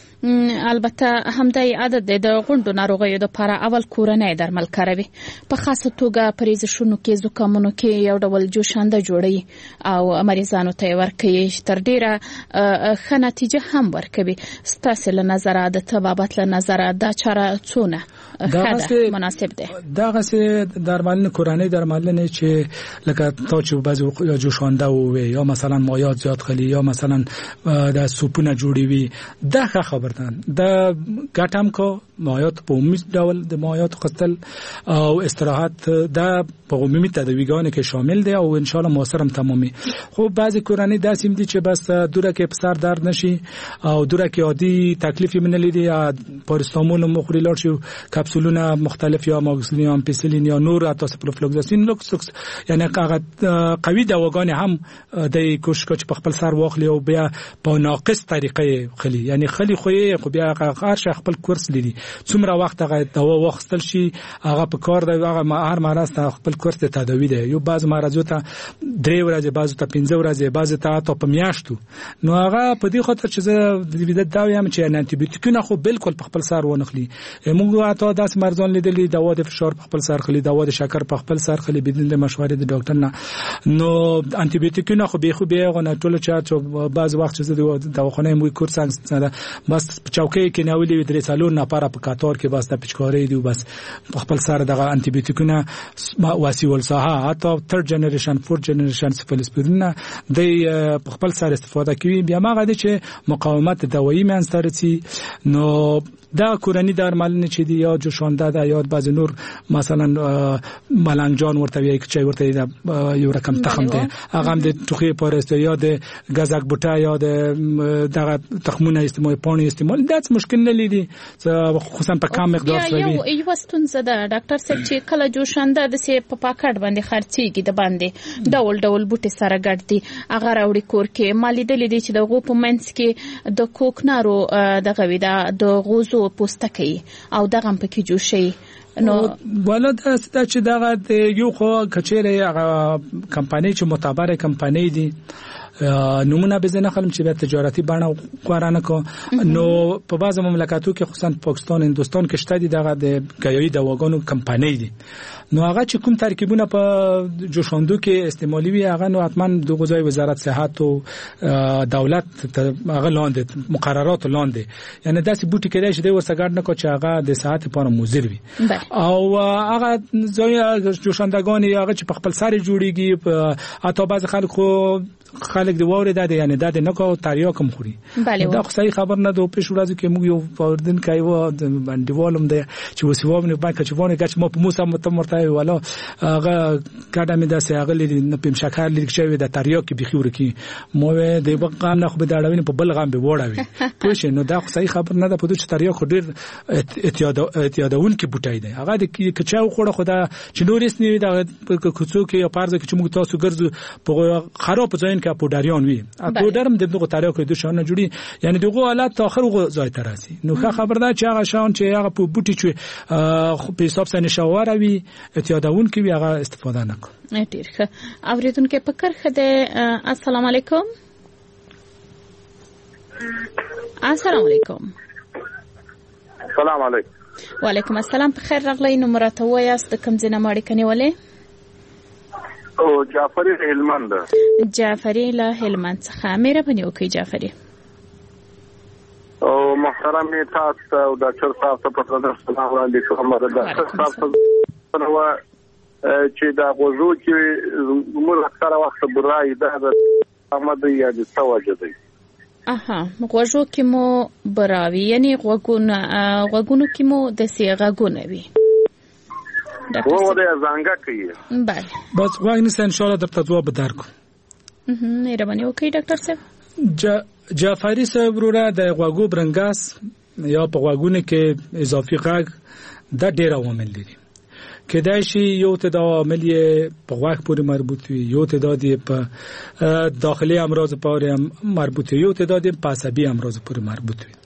البته همدای عادت دی د غونډو ناروغیو لپاره اول کورنۍ درمل کاروي، په خاصه توګه په ریزشونو کې، زکامونو کې یو ډول جوشانده جوړوي او مریضانو ته ورکوي، تر ډیره ښه نتیجه هم ورکوي. ستاسو له نظره د طبابت له نظره دا چاره څونه ښه مناسب ده؟ دغه سه درملنه کورنۍ درملنه چې لکه تا چې بعضی جوشانده وي یا مثلا مایعات زیات خلی یا مثلا د سوپونه جوړوي، دا ښه خبر ده. د ګټم کو مایعات په عمومي ډول د مایعات قتل او استراحت دا په عمومي تداویګانو کې شامل دي او ان شاء الله موثر هم تمامي. خو بعضی کورنۍ داسې دي چې بس دوره کې سر درد نشي او دوره کې عادي تکلیف یې نه لیدي، پارستامول مخوري لاړ شي، کپسولونه مختلف یا ماکسلین یا امپیسیلین یا نور اته سپلوفلوکساسین لوکس یعنی هغه قوي دواګان هم د کوشش کوي په خپل سر واخلي او بیا په ناقص طریقې خلی، یعنی خلی خو بیا هغه خپل کورس لري څومره وخت هغه دوا واخستل شي هغه په کار دی. هغه هر مرض ته خپل کورس د تداوی دی. یو بعض مرزو ته 3 ورځې، بعض ته 15 ورځې، بعض ته په میاشتو. نو هغه په دې خاطر چې زه د دې دا وایم چې انټي بیوټیکونه خو بالکل په خپل سر ونخلي. موږ ته داس مرزان لیدلې دوا د فشار په خپل سر خلی، دوا د شکر په خپل سر خلی بدون د مشورې د ډاکټر نه. نو انټي بیوټیکونه خو به خو به غو نه ټول چې بعض وخت چې د دواخانه مو کورس څنګه بس چوکۍ کې ناولې درې سالون نه پاره په کاتور کې بس د پچکارې دی بس خپل سره دغه انټي بیوټیکونه واسیول ساحه حتی 3rd generation 4th generation سفلسپرین د خپل سره استفاده کوي. بیا ما غواړي چې مقاومت دوايي منځترسي. نو دا کورنۍ درملنه چې دی یا جوشانده ده یا بعض نور مثلا ملنګجان ورته وایي چې ورته یو رقم تخم دی، هغه هم د ټوخي پارست یا د غزک بوټه یا د دغه تخمونه استعمال پانی استعمال داس مشکل نه لیدي خصوصا په کم مقدار سوي. یو ستونزه ده ډاکټر صاحب چې کله جوشانده د سي په پاکټ باندې خرڅيږي د باندې ډول بوټي سره ګډ دي، هغه راوړي کور کې مالي د لیدي چې د غو په منځ کې د کوکنارو دغه ودا د غوزو پوستکي او دغه پکې جوړ شي. نو ولادت چې دغه یو خو کچېره هغه کمپنۍ چې معتبره کمپنۍ دي نمونه بزنه خلم چې به تجارتي بڼه قرانه کو. نو په بعض مملکتو کې خصوصا پاکستان، هندستان کې شته دي دغه د غیايي دواګانو کمپنۍ دي. نو هغه چې کوم ترکیبونه په جوشاندو کې استعمالي وي هغه نو حتما د غذای وزارت صحت او دولت هغه لاندې مقررات لاندې، یعنی داسې بوټي کېدای شي د ورسګړ نه کو چې هغه د صحت لپاره مضر وي او هغه ځای جوشاندګان هغه چې په خپل سر جوړيږي. اته بعض خلکو خلک دی ووري دا یعنی دا نه کو تاریو کم خوري دا خو صحیح خبر نه دوه پښ ورځ کې موږ یو پاوردن کایو باندېوالم دی چې وسوابنه باندې چې وونه کچ مو په موسم متمرته ولا هغه کډه مې دا سیاغه لري نه پم شکر لري چې دا تاریو کې بخي ورکی مو د بقام نه خو به داړوین په بل غام به وړاوي پوه نو دا خو صحیح خبر نه ده په دې تاریو خو ډیر اعتیادون کې بوټای دی هغه د کچاو خوړه خدا چې نورس نه دا کوڅو کې یا پارځ کې چې موږ تاسو ګرځو په خراب ځاین کې پوداریان وي پودرم د دغه تاریو کې د شانه جوړي یعنی دغه حالت ته اخر غو ځای تراسي نو خبر ده چې هغه شان چې هغه په بوټي چې په حساب سره نشاوروي اعتیادون کې هغه استفاده نه کوي ډیر ښه اوریدونکو په کرخه ده السلام علیکم السلام علیکم السلام علیکم وعلیکم السلام په خیر راغلی نو مرته وایاست کوم ځای نه مړ کني ولې او جعفری هلمند جعفری له هلمند څخه مهرباني وکړئ جعفری او محترم تاسو او ډاکټر صاحب ته په تاسو سلام وړاندې کوم ډاکټر صاحب نو چې دا غوږو کې موږ اکثره وخت برای د احمد یا د توجه دی غوږو کې مو براوي یعنی غوږونو کې مو د سیغاګونه وي وو د زنګا کوي بله بس غواړم ان شاء الله درته جواب درکو مهرباني وکړئ ډاکټر صاحب جعفری صاحب وروره د غوږو برنګاس یا په غوږونو کې اضافي غږ د ډیر عوامل دي کېدای شي یو تعداد عامل په غوږ پورې مربوط وي یو تعداد په داخلي امراض پورې مربوط وي یو تعداد په عصبي امراض پورې مربوط وي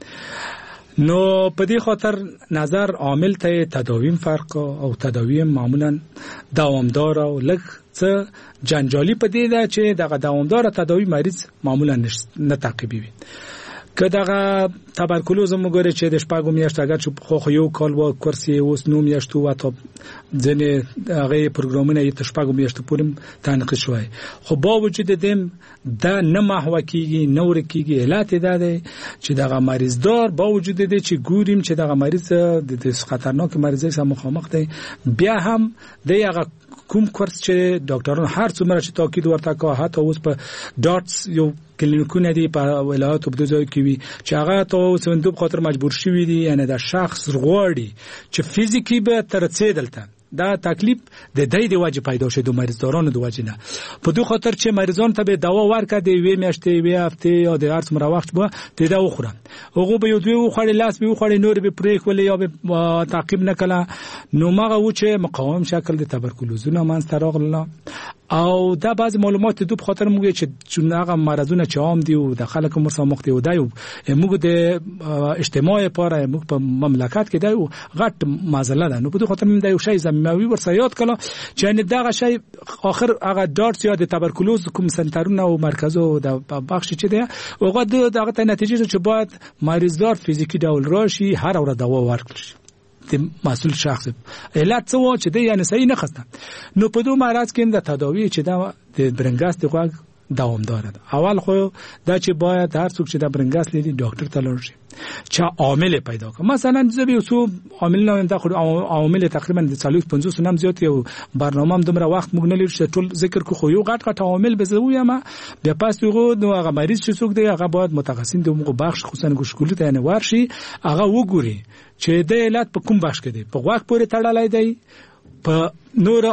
نو په دې خاطر نظر عامل ته تداویم فرق او تداویم معمولا دوامدار او لږ څه جنجالي په دې ده چې دغه دوامدار تداوی مریض معمولا نه تعقیبي وي که دغه تبرکلوز موږ چې د شپږو میاشتو اگر چې خو یو کال و کورسي اوس نو میاشتو و ته ځنه هغه پروګرامونه یې تشپږو میاشتو پورې تنقید شوی خو با وجود دیم دا نه محو کیږي نور کیږي علت ده چې دغه مریض دار با وجود دې چې ګوریم چې دغه مریض د خطرناک مریض سره مخامخ دی بیا هم دغه کوم کورس چې ډاکټرانو هر څومره چې تاکید ورته کوي حتی اوس په ډاټس یو کلینیکونه دی په ولایت په دوه کې وی چې هغه ته وسوندوب خاطر مجبور شوی دی یعنی دا شخص غواړي چې فزیکی به ترڅه دلته دا تکلیف د دې دی واجب پیدا شوی د مریضانو د وجه نه په دوه خاطر چې مریضان ته به دوا ورکړي وی میاشتې وی هفته یا د هر څومره وخت به د دا وخوره هغه به یو دوی وخړي لاس به وخړي نور به پریک ولې یا به تعقیب نکړه نو ماغه و چې مقاوم شکل د تبرکلوزونه مانځ تراغله او دا بعض معلومات د خاطر موږ چې هغه مرزونه چې عام دي او د خلکو مرسامخ دي او دا موږ د اجتماعي لپاره موږ په مملکت کې دا غټ معضله ده نو په خاطر موږ دا یو شی زموږ ورسره یاد کړه چې ان دغه شی اخر هغه ډاټس یا د تبرکلوز کوم سنټرونه او مرکزو د بخش چې دی هغه دغه ته نتیجه چې باید مریضدار فزیکی ډول راشي هر اور دوا ورکړي د مسؤل شخص علت څه و چې د یعنی صحیح نه خسته نو په دوه مرز کې د تداوی چې د برنګاس د غوږ دوامدار ده اول خو دا چې باید هر څوک چې د برنګاس لري ډاکټر ته لاړ شي چې عامل پیدا کړي مثلا زه به اوسو عامل نه دا خو عامل تقریبا د 40-50 نم زیات یو برنامه هم دومره وخت موږ نه لري چې ټول ذکر کو خو یو غټ عامل به زه وایم بیا پاس یو نو هغه مریض چې څوک دی هغه باید متخصصین د موږ بخش خصوصا ګوشکولي ته نه ورشي هغه وګوري چې د علت په کوم بخش کې دی په غوږ پورې تړلای دی په نور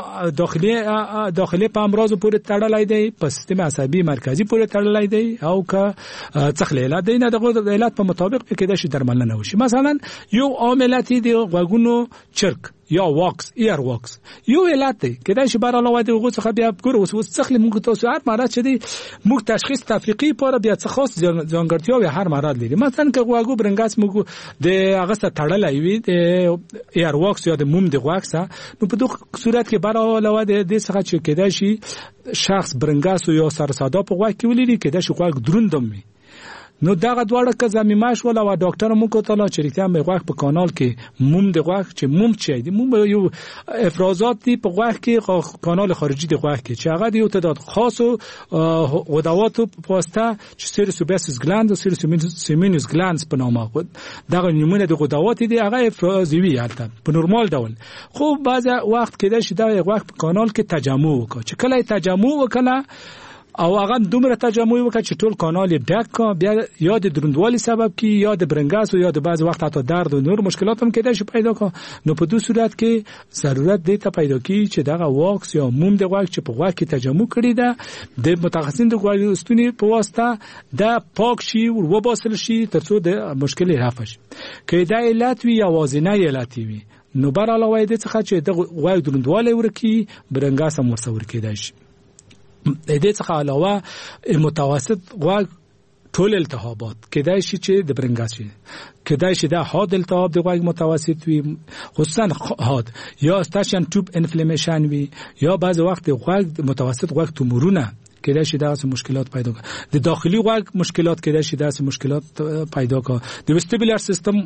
داخلي په امراض پورې تړلای دی په سیستم عصبي مرکزی پورې تړلای دی او که څخله علت دی نه د علت په مطابق کې د شي درملنه وشي مثلا یو عاملات دی غوږونو چرک یا واکس ایر واکس یو علت دی کې د شي بار علاوه دی غوڅ خو بیا ګور اوس څخله موږ تاسو هر مرض چې دی موږ تشخیص تفریقی لپاره بیا څه خاص ځانګړتیاوې هر مرض لري مثلا که غوږو برنګاس موږ د هغه ست تړلای وي د ایر واکس یا د موم د غوږ نو په دوه صورت کې بار علاوه د څه چې کې د شي شخص برنګاس یا سرساده په غوږ کې ولري کې د شي غوږ دروندم وي نو دغه دواړه که زميماش ولا و ډاکټر مو کو تعالی چې رښتیا مې غوږ په کانال کې موم د غوږ چې موم چي دي موم یو افرازات دي په غوږ کې کانال خارجي د غوږ کې چې هغه یو تعداد خاص او غدوات په واسطه چې سیروسوباسیس ګلاند او سیروسیمینوس ګلاند په نامه خود دغه نمونه د غدوات دي هغه افرازي وي حالت په نورمال ډول خو بعض وخت کې د شي د غوږ په کانال کې تجمع وکړي چې کله تجمع وکړي او هغه دومره تجمع وکړي چې ټول کانال ډک کا بیا یا د دروندوالي سبب کی یا د برنګاس او یا د بعض وخت حتی درد او نور مشکلات هم کېدای شي پیدا کا. نو په دوه صورت کې ضرورت دی ته پیدا کی چې دغه واکس یا موم د غوږ چې په غوږ کې تجمع کړي ده د متخصصین د غوږ استونی په واسطه د پاک شي او وباسل شي ترڅو د مشکل رفع شي. کې دا علت وی یا وازنه علت وی نو بر علاوه دې څخه چې د غوږ دروندواله ورکی برنګاس هم ورسور کېدای شي. دې څخه علاوه متوسط غوږ ټول التهابات کېدای شي چې د برنګاس شي، کېدای شي د حاد التهاب د غوږ متوسط وي خصوصا حاد یا استاشن ټوب انفلیمیشن وي یا بعض وخت غوږ متوسط غوږ تومورونه کېدای شي داسې مشکلات پیدا کړي. د داخلي غوږ مشکلات کېدای شي داسې مشکلات پیدا کړي. د ویسټیبولر سیستم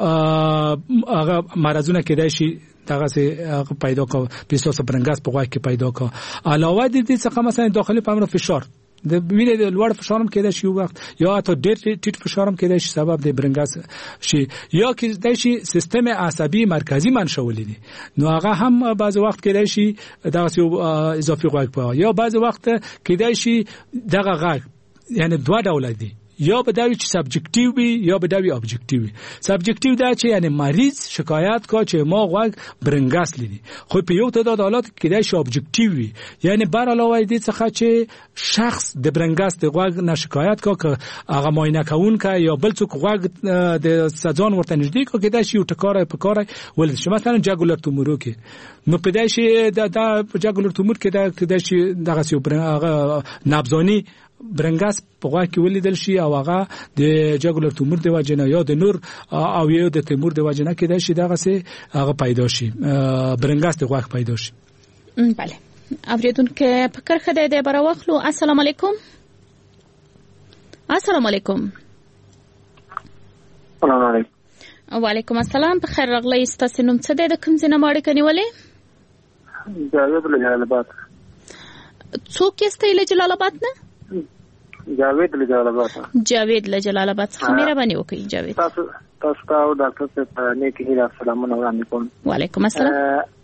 هغه مرزونه کېدای شي دغه سه پیدا کړي په اساس برنګاس په غوږ کې پیدا کړي. علاوه د دې څخه مثلا داخلي په امر فشار د وینې د لوړ فشار هم کېدای شي وخت یا حتی ډېر ټیټ فشار هم کېدای شي سبب د برنګاس شي یا کېدای شي سیستم عصبي مرکزی منشأ ولري. نو هغه هم بعض وخت کېدای شي دغه اضافي غوږ په یا بعض وخت کېدای شي دغه غوږ یعنی دوه ډول دي یا به دا چې سبجکټیو وي یا به دا وي ابجکټیو وي. سبجکټیو دا چې یعنی مریض شکایت کا چې ما غوږ برنګاس لیدي خو په یو تعداد حالات کې دا شی ابجکټیو وي یعنی بر علاوه دې څخه چې شخص د برنګاس د غوږ نه شکایت کا که هغه معاینه کون کا یا بل څوک غوږ د سځان ورته نږدې کا کې دا شی یو ټکاره په کار ول شي مثلا جاګولر تومورو کې نو په دای شي دا جاګولر تومور کې دا شي دغه سی نابزانی برنګاس په غوږ کې ولیدل شي او هغه د جاګولر تومور د وجنه یا د نور او یو د تیمور د وجنه کې د شي دغه سه هغه پیدا شي برنګاس د غوږ پیدا شي. بله اوریدونکو فکر خدای دې بر واخلو. السلام علیکم. السلام علیکم. السلام علیکم. وعلیکم السلام. په خیر راغلی. ستاسو نوم څه دی؟ د کوم ځای نه ماړه کنيولې؟ جاوید له جلال آباد. څوک یې له جلال آباد نه؟ جاوید له جلال آباد. جاوید له جلال آباد څخه مهرباني وکړئ جاوید. تاسو او ډاکټر ته نیکی هیله سلامونه وړاندې کوم. وعلیکم السلام.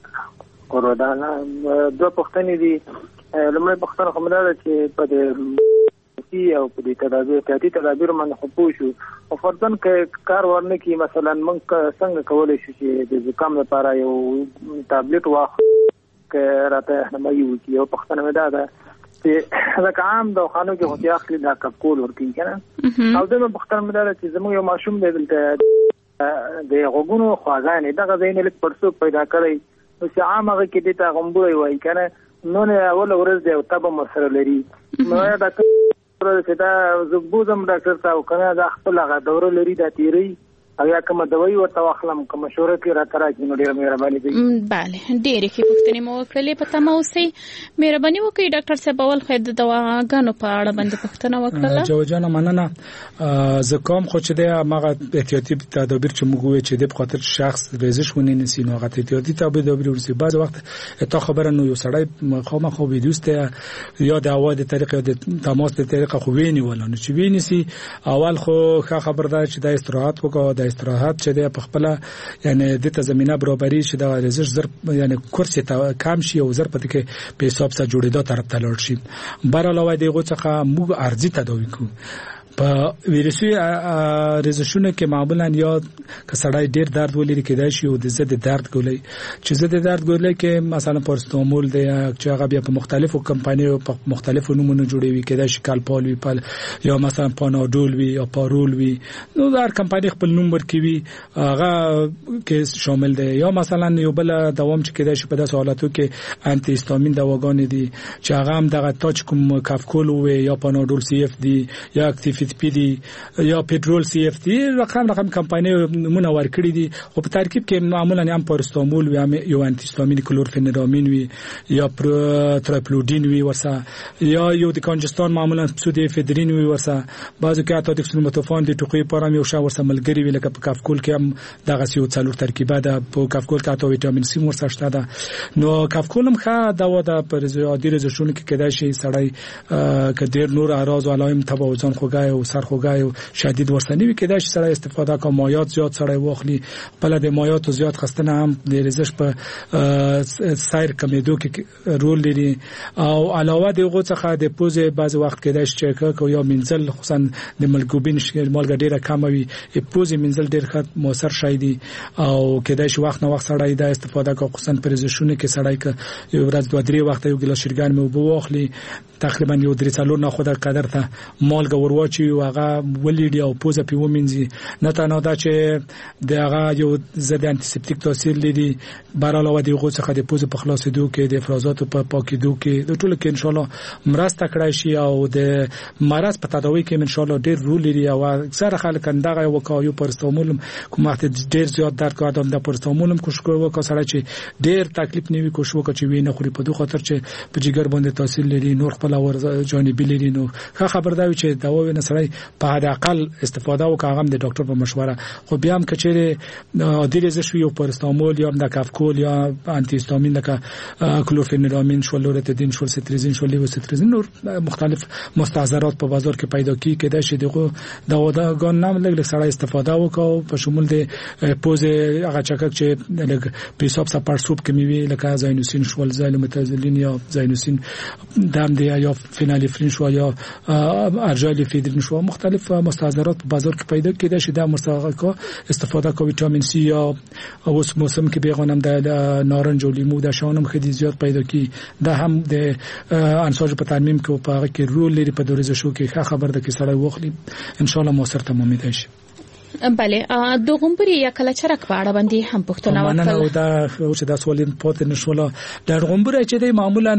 ورودانه دوه پوښتنې دي. لومړی پوښتنه کوم دا چې په دې او په دې تدابیر باندې خو پوه شو او فرضاً که کار ورنه کی مثلا موږ څنګه کولای شو چې د زکام لپاره یو ټابلیټ واخلو که راته رهنمایي وکړي. یو پوښتنه مې دا ده چې لکه عام دواخانو کې خو اخلي دا کپکول ورکوي کنه او دغه پوښتنه مې دا چې زموږ یو ماشوم دی دلته د غوګونو خواږانې دغه ځای نه لیک پرسو پیدا کړی نو چې عام هغه کې د تا غمبوي وای کنه نو نه اول ورځ دی او تبه مسره لري نو دا چې دا زبوزم ډاکټر تاو کنه دا خپل هغه دوره لري دا تیری او یا کوم دوايي ورته واخلم کوم مشوره کې راکړی نو ډیره مهرباني دی. bale ډیره کې پوښتنه مو وکړلې پته مو سي مهرباني وکړئ ډاکټر صاحب اول خو د دواګانو په اړه باندې پوښتنه وکړه. جوجانه مننه. زکام خو چې د ماغه احتیاطي تدابیر چې موږ وې چې د خاطر شخص ریزش ونی نسی نو هغه احتیاطي تدابیر ورسي بعض وخت ته خبره نو یو سړی خامخا ویډیوسته یا د اواز د طریقې د تماس د طریقې خو ویني ولا نو چې ویني سي اول خو خبردار چې د استراحت وکړه استراحت چې د خپل یعنی د ته زمينه برابرۍ چې د ریزش زر یعنی کورس ته کم شي او زر پته کې په حساب سره جوړېدا طرف ته لاړ شي. بر علاوه دغه څخه موږ ارزي تداوی کوو په ویروسي ریزشونه کې معمولا یا کسړای ډیر درد ولري کېدای شي او د زړه درد ګولې چې زړه درد ګولې کې مثلا پارستامول دی چې هغه بیا په مختلفو کمپانیو په مختلفو نمونه جوړوي کېدای شي کالپال وي پال یا مثلا پانادول وي یا پارول وي نو هر کمپانی خپل نوم ورکوي هغه کې شامل دی یا مثلا یو بل دوام چې کېدای شي په داسې حالاتو کې انټي هیستامین دواګانې دي چې هغه هم دغه تاج کوم کافکول وي یا پانادول سی اف دی یا اکټیف پی دی یا پټرول سی اف دی رقم کمپانی نمونه ورکړي دي او په ترکیب کې معمولا هم پارستامول وي یو انټي هیستامین کلورفینرامین وي یا تراپلودین وي ورسره یا یو د کانجستان معمولا سودیفدرین وي ورسره بعضو کې اته د سلمتوفان د ټوقي پرام یو شاور سره ملګری وي لکه په کافکول کې هم دغه یو څلور ترکیبه ده په کافکول کې اته ویټامین سی ورسره شته ده نو کافکول هم ښه دوا ده پر عادي رزشونه کې کېدای شي سړی که ډیر نور اعراض او علائم تبه وزن خوګای او سرخوږی او شدید ورسنی وي کېدای شي سره استفاده کا مایات زیات سره واخلي بل د مایات زیات خستنه هم د ریزش په سیر کمیدو کې رول لري او علاوه د غو څخه د پوزې بعض وخت کېدای شي چې یا منزل خصوصا د ملګوبین مالګه ډیره کم وي پوزې منزل ډیر ښه موثر شای دي او کېدای شي وخت نه وخت سره د استفاده کا خصوصا پرزشونه کې سړی ک یو ورځ دوه درې وخت یو ګلاس شیرګان مې وبواخلي تقریبا یو درې څلور نه خو د قدر ته مالګه ورواچي او هغه ولېډي او پوزه په ومنځي نه تنه دا چې د هغه یو ضد انټیسپټیک تاثیر لري براله ودی غو څخه د پوزه په خلاصېدو کې د افرازات په پاکېدو کې د ټولو کې ان شاء الله مرسته کړای شي او د مرض په تداوی کې ان شاء الله ډېر رول لري او اکثر خلک اندغه وکایو پرستامول کوم وخت ډېر زیات درد کوي د پرستامول کوشش کوي وکړي چې ډېر تکلیف نیوي کوشش وکړي چې وینه خوري په دوه خاطر چې په جګر باندې تاثیر لري نور خپل ور جانبي لري نو خبر دا چې دوا نه سړی په حد اقل استفاده وکړي هم د ډاکټر په مشوره خو بیا هم کچېره عادي رزش وي او پرستامول یا د کافکول یا انټي هیستامین لکه کلوفینرامین شو لورتدین شو ستریزین شو لیوستریزین نور مختلف مستحضرات په بازار کې پیدا کیږي چې دغه دواګان نام لږ سړی استفاده وکړي په شمول د پوزې هغه چکک چې لږ پیساب سپارسوب کې وی لکه زاینوسین شو زایلومتازولین یا زاینوسین دام دی یا فینالیفرین شو یا ارجالیفیدرین شو مختلف مستحضرات په بازار کې پیدا کیږي چې د مستحقق استفاده کوي ویټامین سی یا اوس موسم کې بیغونم د نارنج او لیمو د شانم خدي زیات پیدا کی د هم د انساج په ترمیم کې په هغه کې رول لري په دورې شو کې خبر ده کې سړی وخلی ان شاء الله موثر تمامېدای شي بله د غومبري یا کلچرک په اړه باندې هم پوښتنه وکړه مننه دا چې دا سوال پاتې نشوله د غومبري چې د معمولا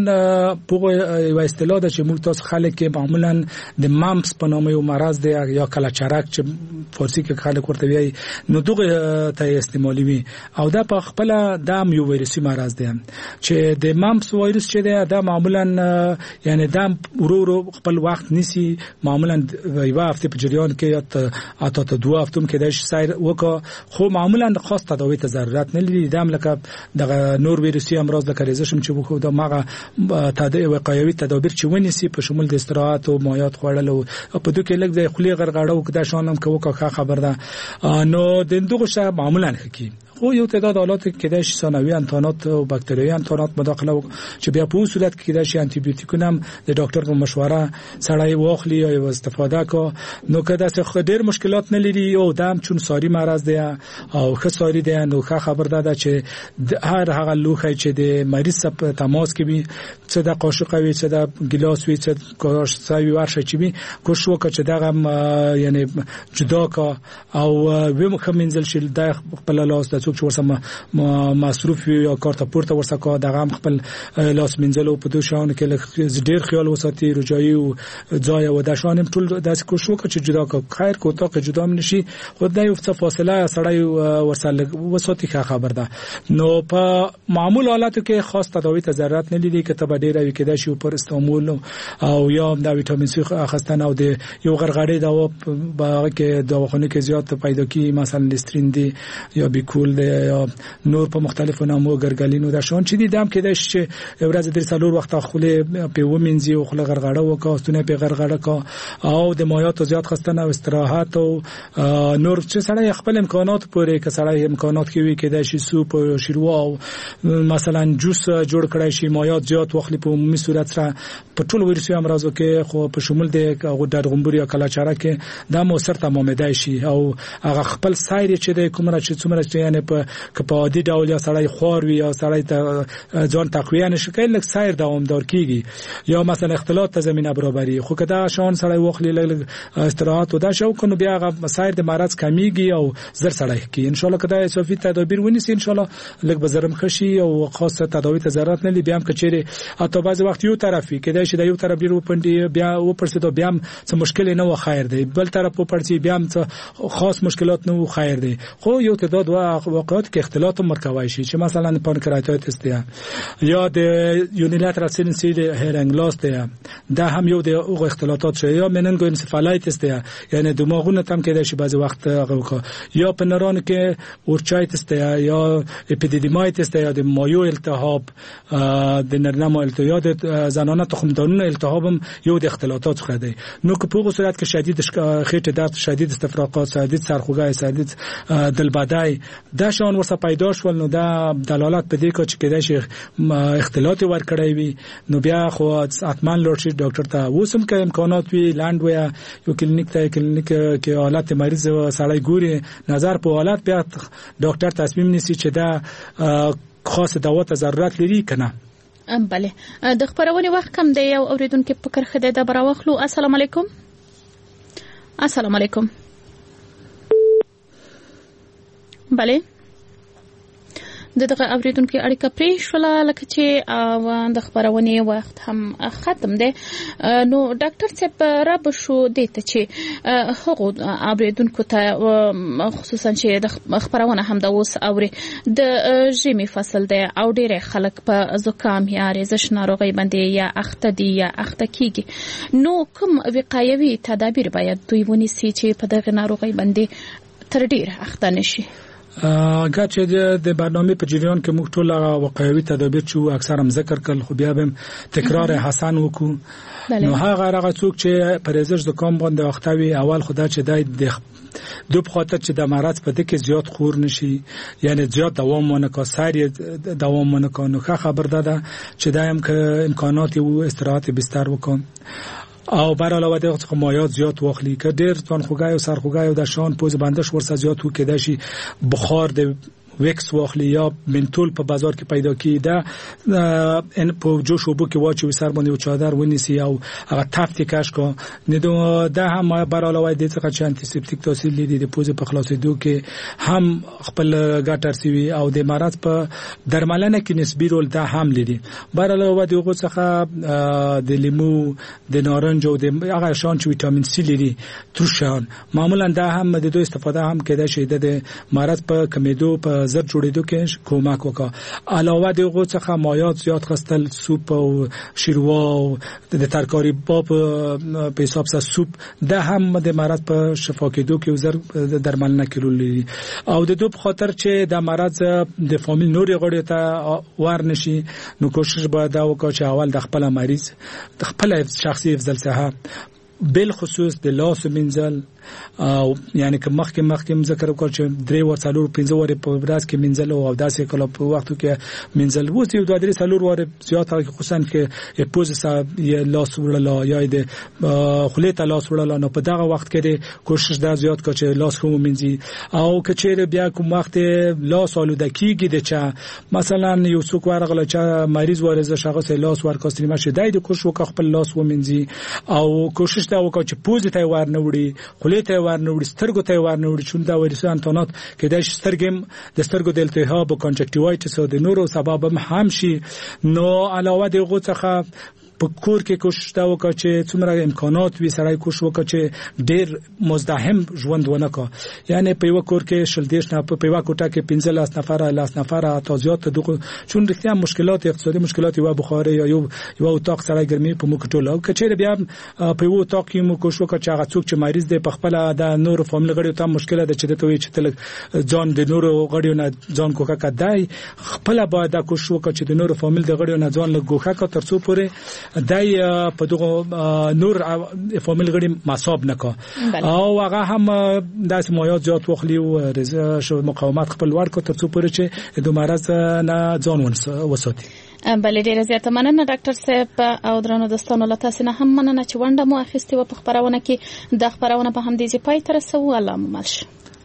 په یو اصطلاح د چې موږ تاسو خلک کې معمولا د مامپس په نامه یو مرض دی یا کلچرک چې فارسی کې خلک ورته وایي نو دغه ته استعمالوي او دا په خپل د یو ویروسي مرض دی چې د مامپس وایروس چې دی دا معمولا یعنی دا ورو خپل وخت نسی معمولا یو هفته په جریان کې اته ته دوه هفته کې د سایر وکړه خو معمولا خاص تداوی ته ضرورت نه لري د لکه د نور ویروسي امراض لکه ریزشم چې وکړو د ماغه تداوی وقایوي تدابیر چې ونیسي په شمول د استراحت او مایات خوړل او په دوی کې لږ د خولي غرغړه او د شانم کوکه خبر ده نو د دغه شی معمولا حقي خو یو تعداد حالات کې د ثانوي انتانات او باکتریایي انتانات مداخله چې بیا په صورت کې د انټي بیوټیکونه د ډاکټر په مشوره سړی واخلي او استفاده کو نو کدا څه ډېر مشکلات نه لري او دام چون ساری مرز دی او خساری دی نو خبر ده چې هر هغه لوخه چې د مریض سره تماس کوي څه د قاشق وي څه د ګلاس وي څه کوش ساوي ورشه چې وي کوشش وکړي چې دغه یعنی جدا کا او ومخ منزل شل د خپل لاس د څوک ورسره مصروف یا کارت پورته ورسره دغه خپل لاس منزل په دوه شان کې ډیر خیال وساتي رجایی او ځای او د شانم ټول د کوشش وکړي چې جدا کا خیر کو تا جدا نشي خو د یو څه فاصله سړی ورسره وساتي خبر ده نو په معمول حالاتو کې خاص تداوی ته ضرورت نه لري کته به ډیر وي کېدای شي پر استعمال او یا د ویټامین سی اخستنه او د یو غرغړې دوا په کې دواخانه کې زیات پیدا کی مثلا لیسترین دی یا بیکول یا نور په مختلفو نامو ګرګلینو د شون چې دي دام کې د شي ورځ د څلور وخت خله په ومنځي او خله غرغړه وکاستونه په غرغړه کا او د مایات زیات خستنه او استراحت او نور چې سړی خپل امکانات پورې که سړی امکانات کې وي کې د شي سوپ او شیروا او مثلا جوس جوړ کړای شي مایات زیات وخت په عمومي صورت سره په ټول ورسي امراضو کې خو په شمول د غومبري یا کلاچاره کې دا موثر تمامېدای شي او هغه خپل سایر چې د کومره چې څومره یعنی په عادي ډول یا سړی خور وي یا سړی ته ځان تقویه نشي کولای لکه سایر دوامدار کیږي یا مثلا اختلاط ته زمينه برابرۍ خو کدا شان سړی وخلی لګ استراحت او دا شو کنه بیا هغه سایر د مرض کمیږي او زر سړی کی ان شاء الله کدا اضافي تدابیر ونیسي ان شاء الله لګ بزرم خشي او خاصه تداوی ته ضرورت نه لري بیا هم کچېره اته بعض وخت یو طرفي کدا چې د یو طرف ډیر وپندي بیا و پرسته بیا هم څه مشکل نه و خیر دی بل طرف په پرسي بیا هم څه خاص مشکلات نه و خیر دی خو یو تعداد واقعات کې اختلاط مرکوي شي چې مثلا پانکراتایتس دی یا د یونیلاترال سینسیل هیرنګ لاس دی دا هم یو د اوغه اختلاطات شي یا مننګو انسفالایتس دی یعنی دماغونه تم کېدای شي بعضی وخت هغه یا په نران کې اورچایتس دی یا اپیدیدیمایتس دی یا د مایو التهاب د نرنمو التهاب یا د زنانه تخمدانونو التهاب هم یو د اختلاطات څخه دی نو که په صورت کې شدید خېټه درد شدید استفراغات شدید سرخوږی شدید دلبدای دا شان ورسره پیدا شول نو دا دلالت په دې کوي چې کېدای شي اختلاط ورکړی وي نو بیا خو اتمن لور شي ډاکټر ته وسم کې امکانات وي لاند وي یو کلینیک کې حالت مریض سړی ګوري نظر په حالت بیا ډاکټر تصمیم نیسي چې دا خاص دوا ته ضرورت لري کنه بله د خبرونه وخت کم دی او اوریدونکو فکر خدای دا براوخلو السلام علیکم السلام علیکم بله دغه اوریدونکو اړیکه پرې شوله لکه چې د خبرونه وخت هم ختم دی نو ډاکټر صاحب را بشو دته چې هغه اوریدونکو ته خصوصا چې د خبرونه هم د اوس اوري د ژمي فصل دی او ډېر خلک په زکام یا ریزش ناروغي باندې یا اخته دي یا اخته کیږي نو کوم وقایوي تدابیر باید دوی ونیسي چې په دغه ناروغي باندې تر ډېر اخته نشي اګه د برنامه په جریان کې موږ ټول واقعي تدابیر چې اکثر هم ذکر کړل خو بیا هم تکرار حسن وکړو نو هغه څوک چې پرهیزش د کوم باندې اختوي اول خدای چې د دوه خاطر چې د مرض په دې کې زیات خور نشي یعنی زیات دوام ونه ساری دوام ونه نو خبر ده چې دایم که امکانات او استراحت بستر وکم او بر علاوه د څه مایات زیات واخلي که ډیر ځان خوګای او سر خوګای او د شان پوز بندش ورسره زیات و کېدای شي بخار د وکس واخلي یا منتول په بازار کې پیدا کیده ان په جوش وبو کې واچوي سر باندې او چادر ونیسي او هغه تفتی کش کو نه دا هم بر علاوه د څه چې انټي سپټیک تاثیر لري د پوز په خلاصېدو کې هم خپل ګټر سی او د مرض په درملنه کې نسبی رول دا هم لري بر علاوه دغه څخه د لیمو د نارنج او د هغه شان چې ویټامین سی لري ترشان معمولا دا هم د دوی استفاده هم کېدای شي د مرض په کمیدو په زر جوړېدو کې کومک وکړي علاوه دغه څخه مایات زیات خستل سوپ او شیروا او د ترکاری باب په حساب سره سوپ دا هم د مرض په شفا کېدو کې زر درملنه کولې او د دوه خاطر چې د مرض د فامیل نوري غړي ته ور نشي نو کوشش باید دا وکړي چې اول د خپل مریض د خپل شخصي افضل صحه بل خصوص د لاس منزل او یعنی که مخکې ذکر وکړ چې 3 ور 4 5 ور په ورځ کې منزل او داسې کله په وختو کې منزل وو چې 2 3 4 ور زیات خصوصا کې پوز سره لاس وړل یا د خلیته لاس وړل نو په دغه وخت کې کوشش دا زیات کړ چې لاس کوم منځي او کچېره بیا کوم وخت لاس آلوده کیږي د چا مثلا یو څوک ورغله چې مریض ورزه شخص لاس ورکاستري مشه دای د کوشش وکړ خپل لاس ومنځي او کوشش دا وکړ چې پوز ته ور نه وړي ته ورنوړي سترګو ته ورنوړي چې دا وایرسي انټونات کې د سترګم د سترګو د التهاب او کنجکټیوایټس او د نورو سبب هم شي نو علاوه دغه څخه په کور کې کوشش دا وکړي چې څومره امکانات وي سره کوشش وکړي چې ډېر مزدحم ژوند ونه کا یعنی په یو کور کې شل دیش نه په یو کوټه کې 15 نفر لاس نفر تازیات دغه چون رښتیا مشکلات اقتصادي مشکلات یو بخاره یا یو اتاق سره ګرمي په موږ ټول او کچېره بیا په یو اتاق کې موږ کوشش وکړو چې هغه څوک چې مریض دی په خپل د نورو فامیل غړي ته مشکل ده چې ته وي چې تل ځان د نورو غړي نه ځان کوکا کدای خپل باید کوشش وکړي چې د نورو فامیل د غړي نه ځان له ګوخه کا ترڅو پورې دای په دغه نور فامیل غړي مصاب نکا او هغه هم داس مایات زیات وخلی او شو مقاومت خپل ورکو ترڅو پورې چې د مرض نه ځان وساتي بلې ډیره زیاته مننه ډاکټر صاحب او درنو دوستانو له تاسو نه هم مننه چې ونده مو اخیستي و په خبرونه کې د خبرونه په هم دې پای تر سو الله مو ملش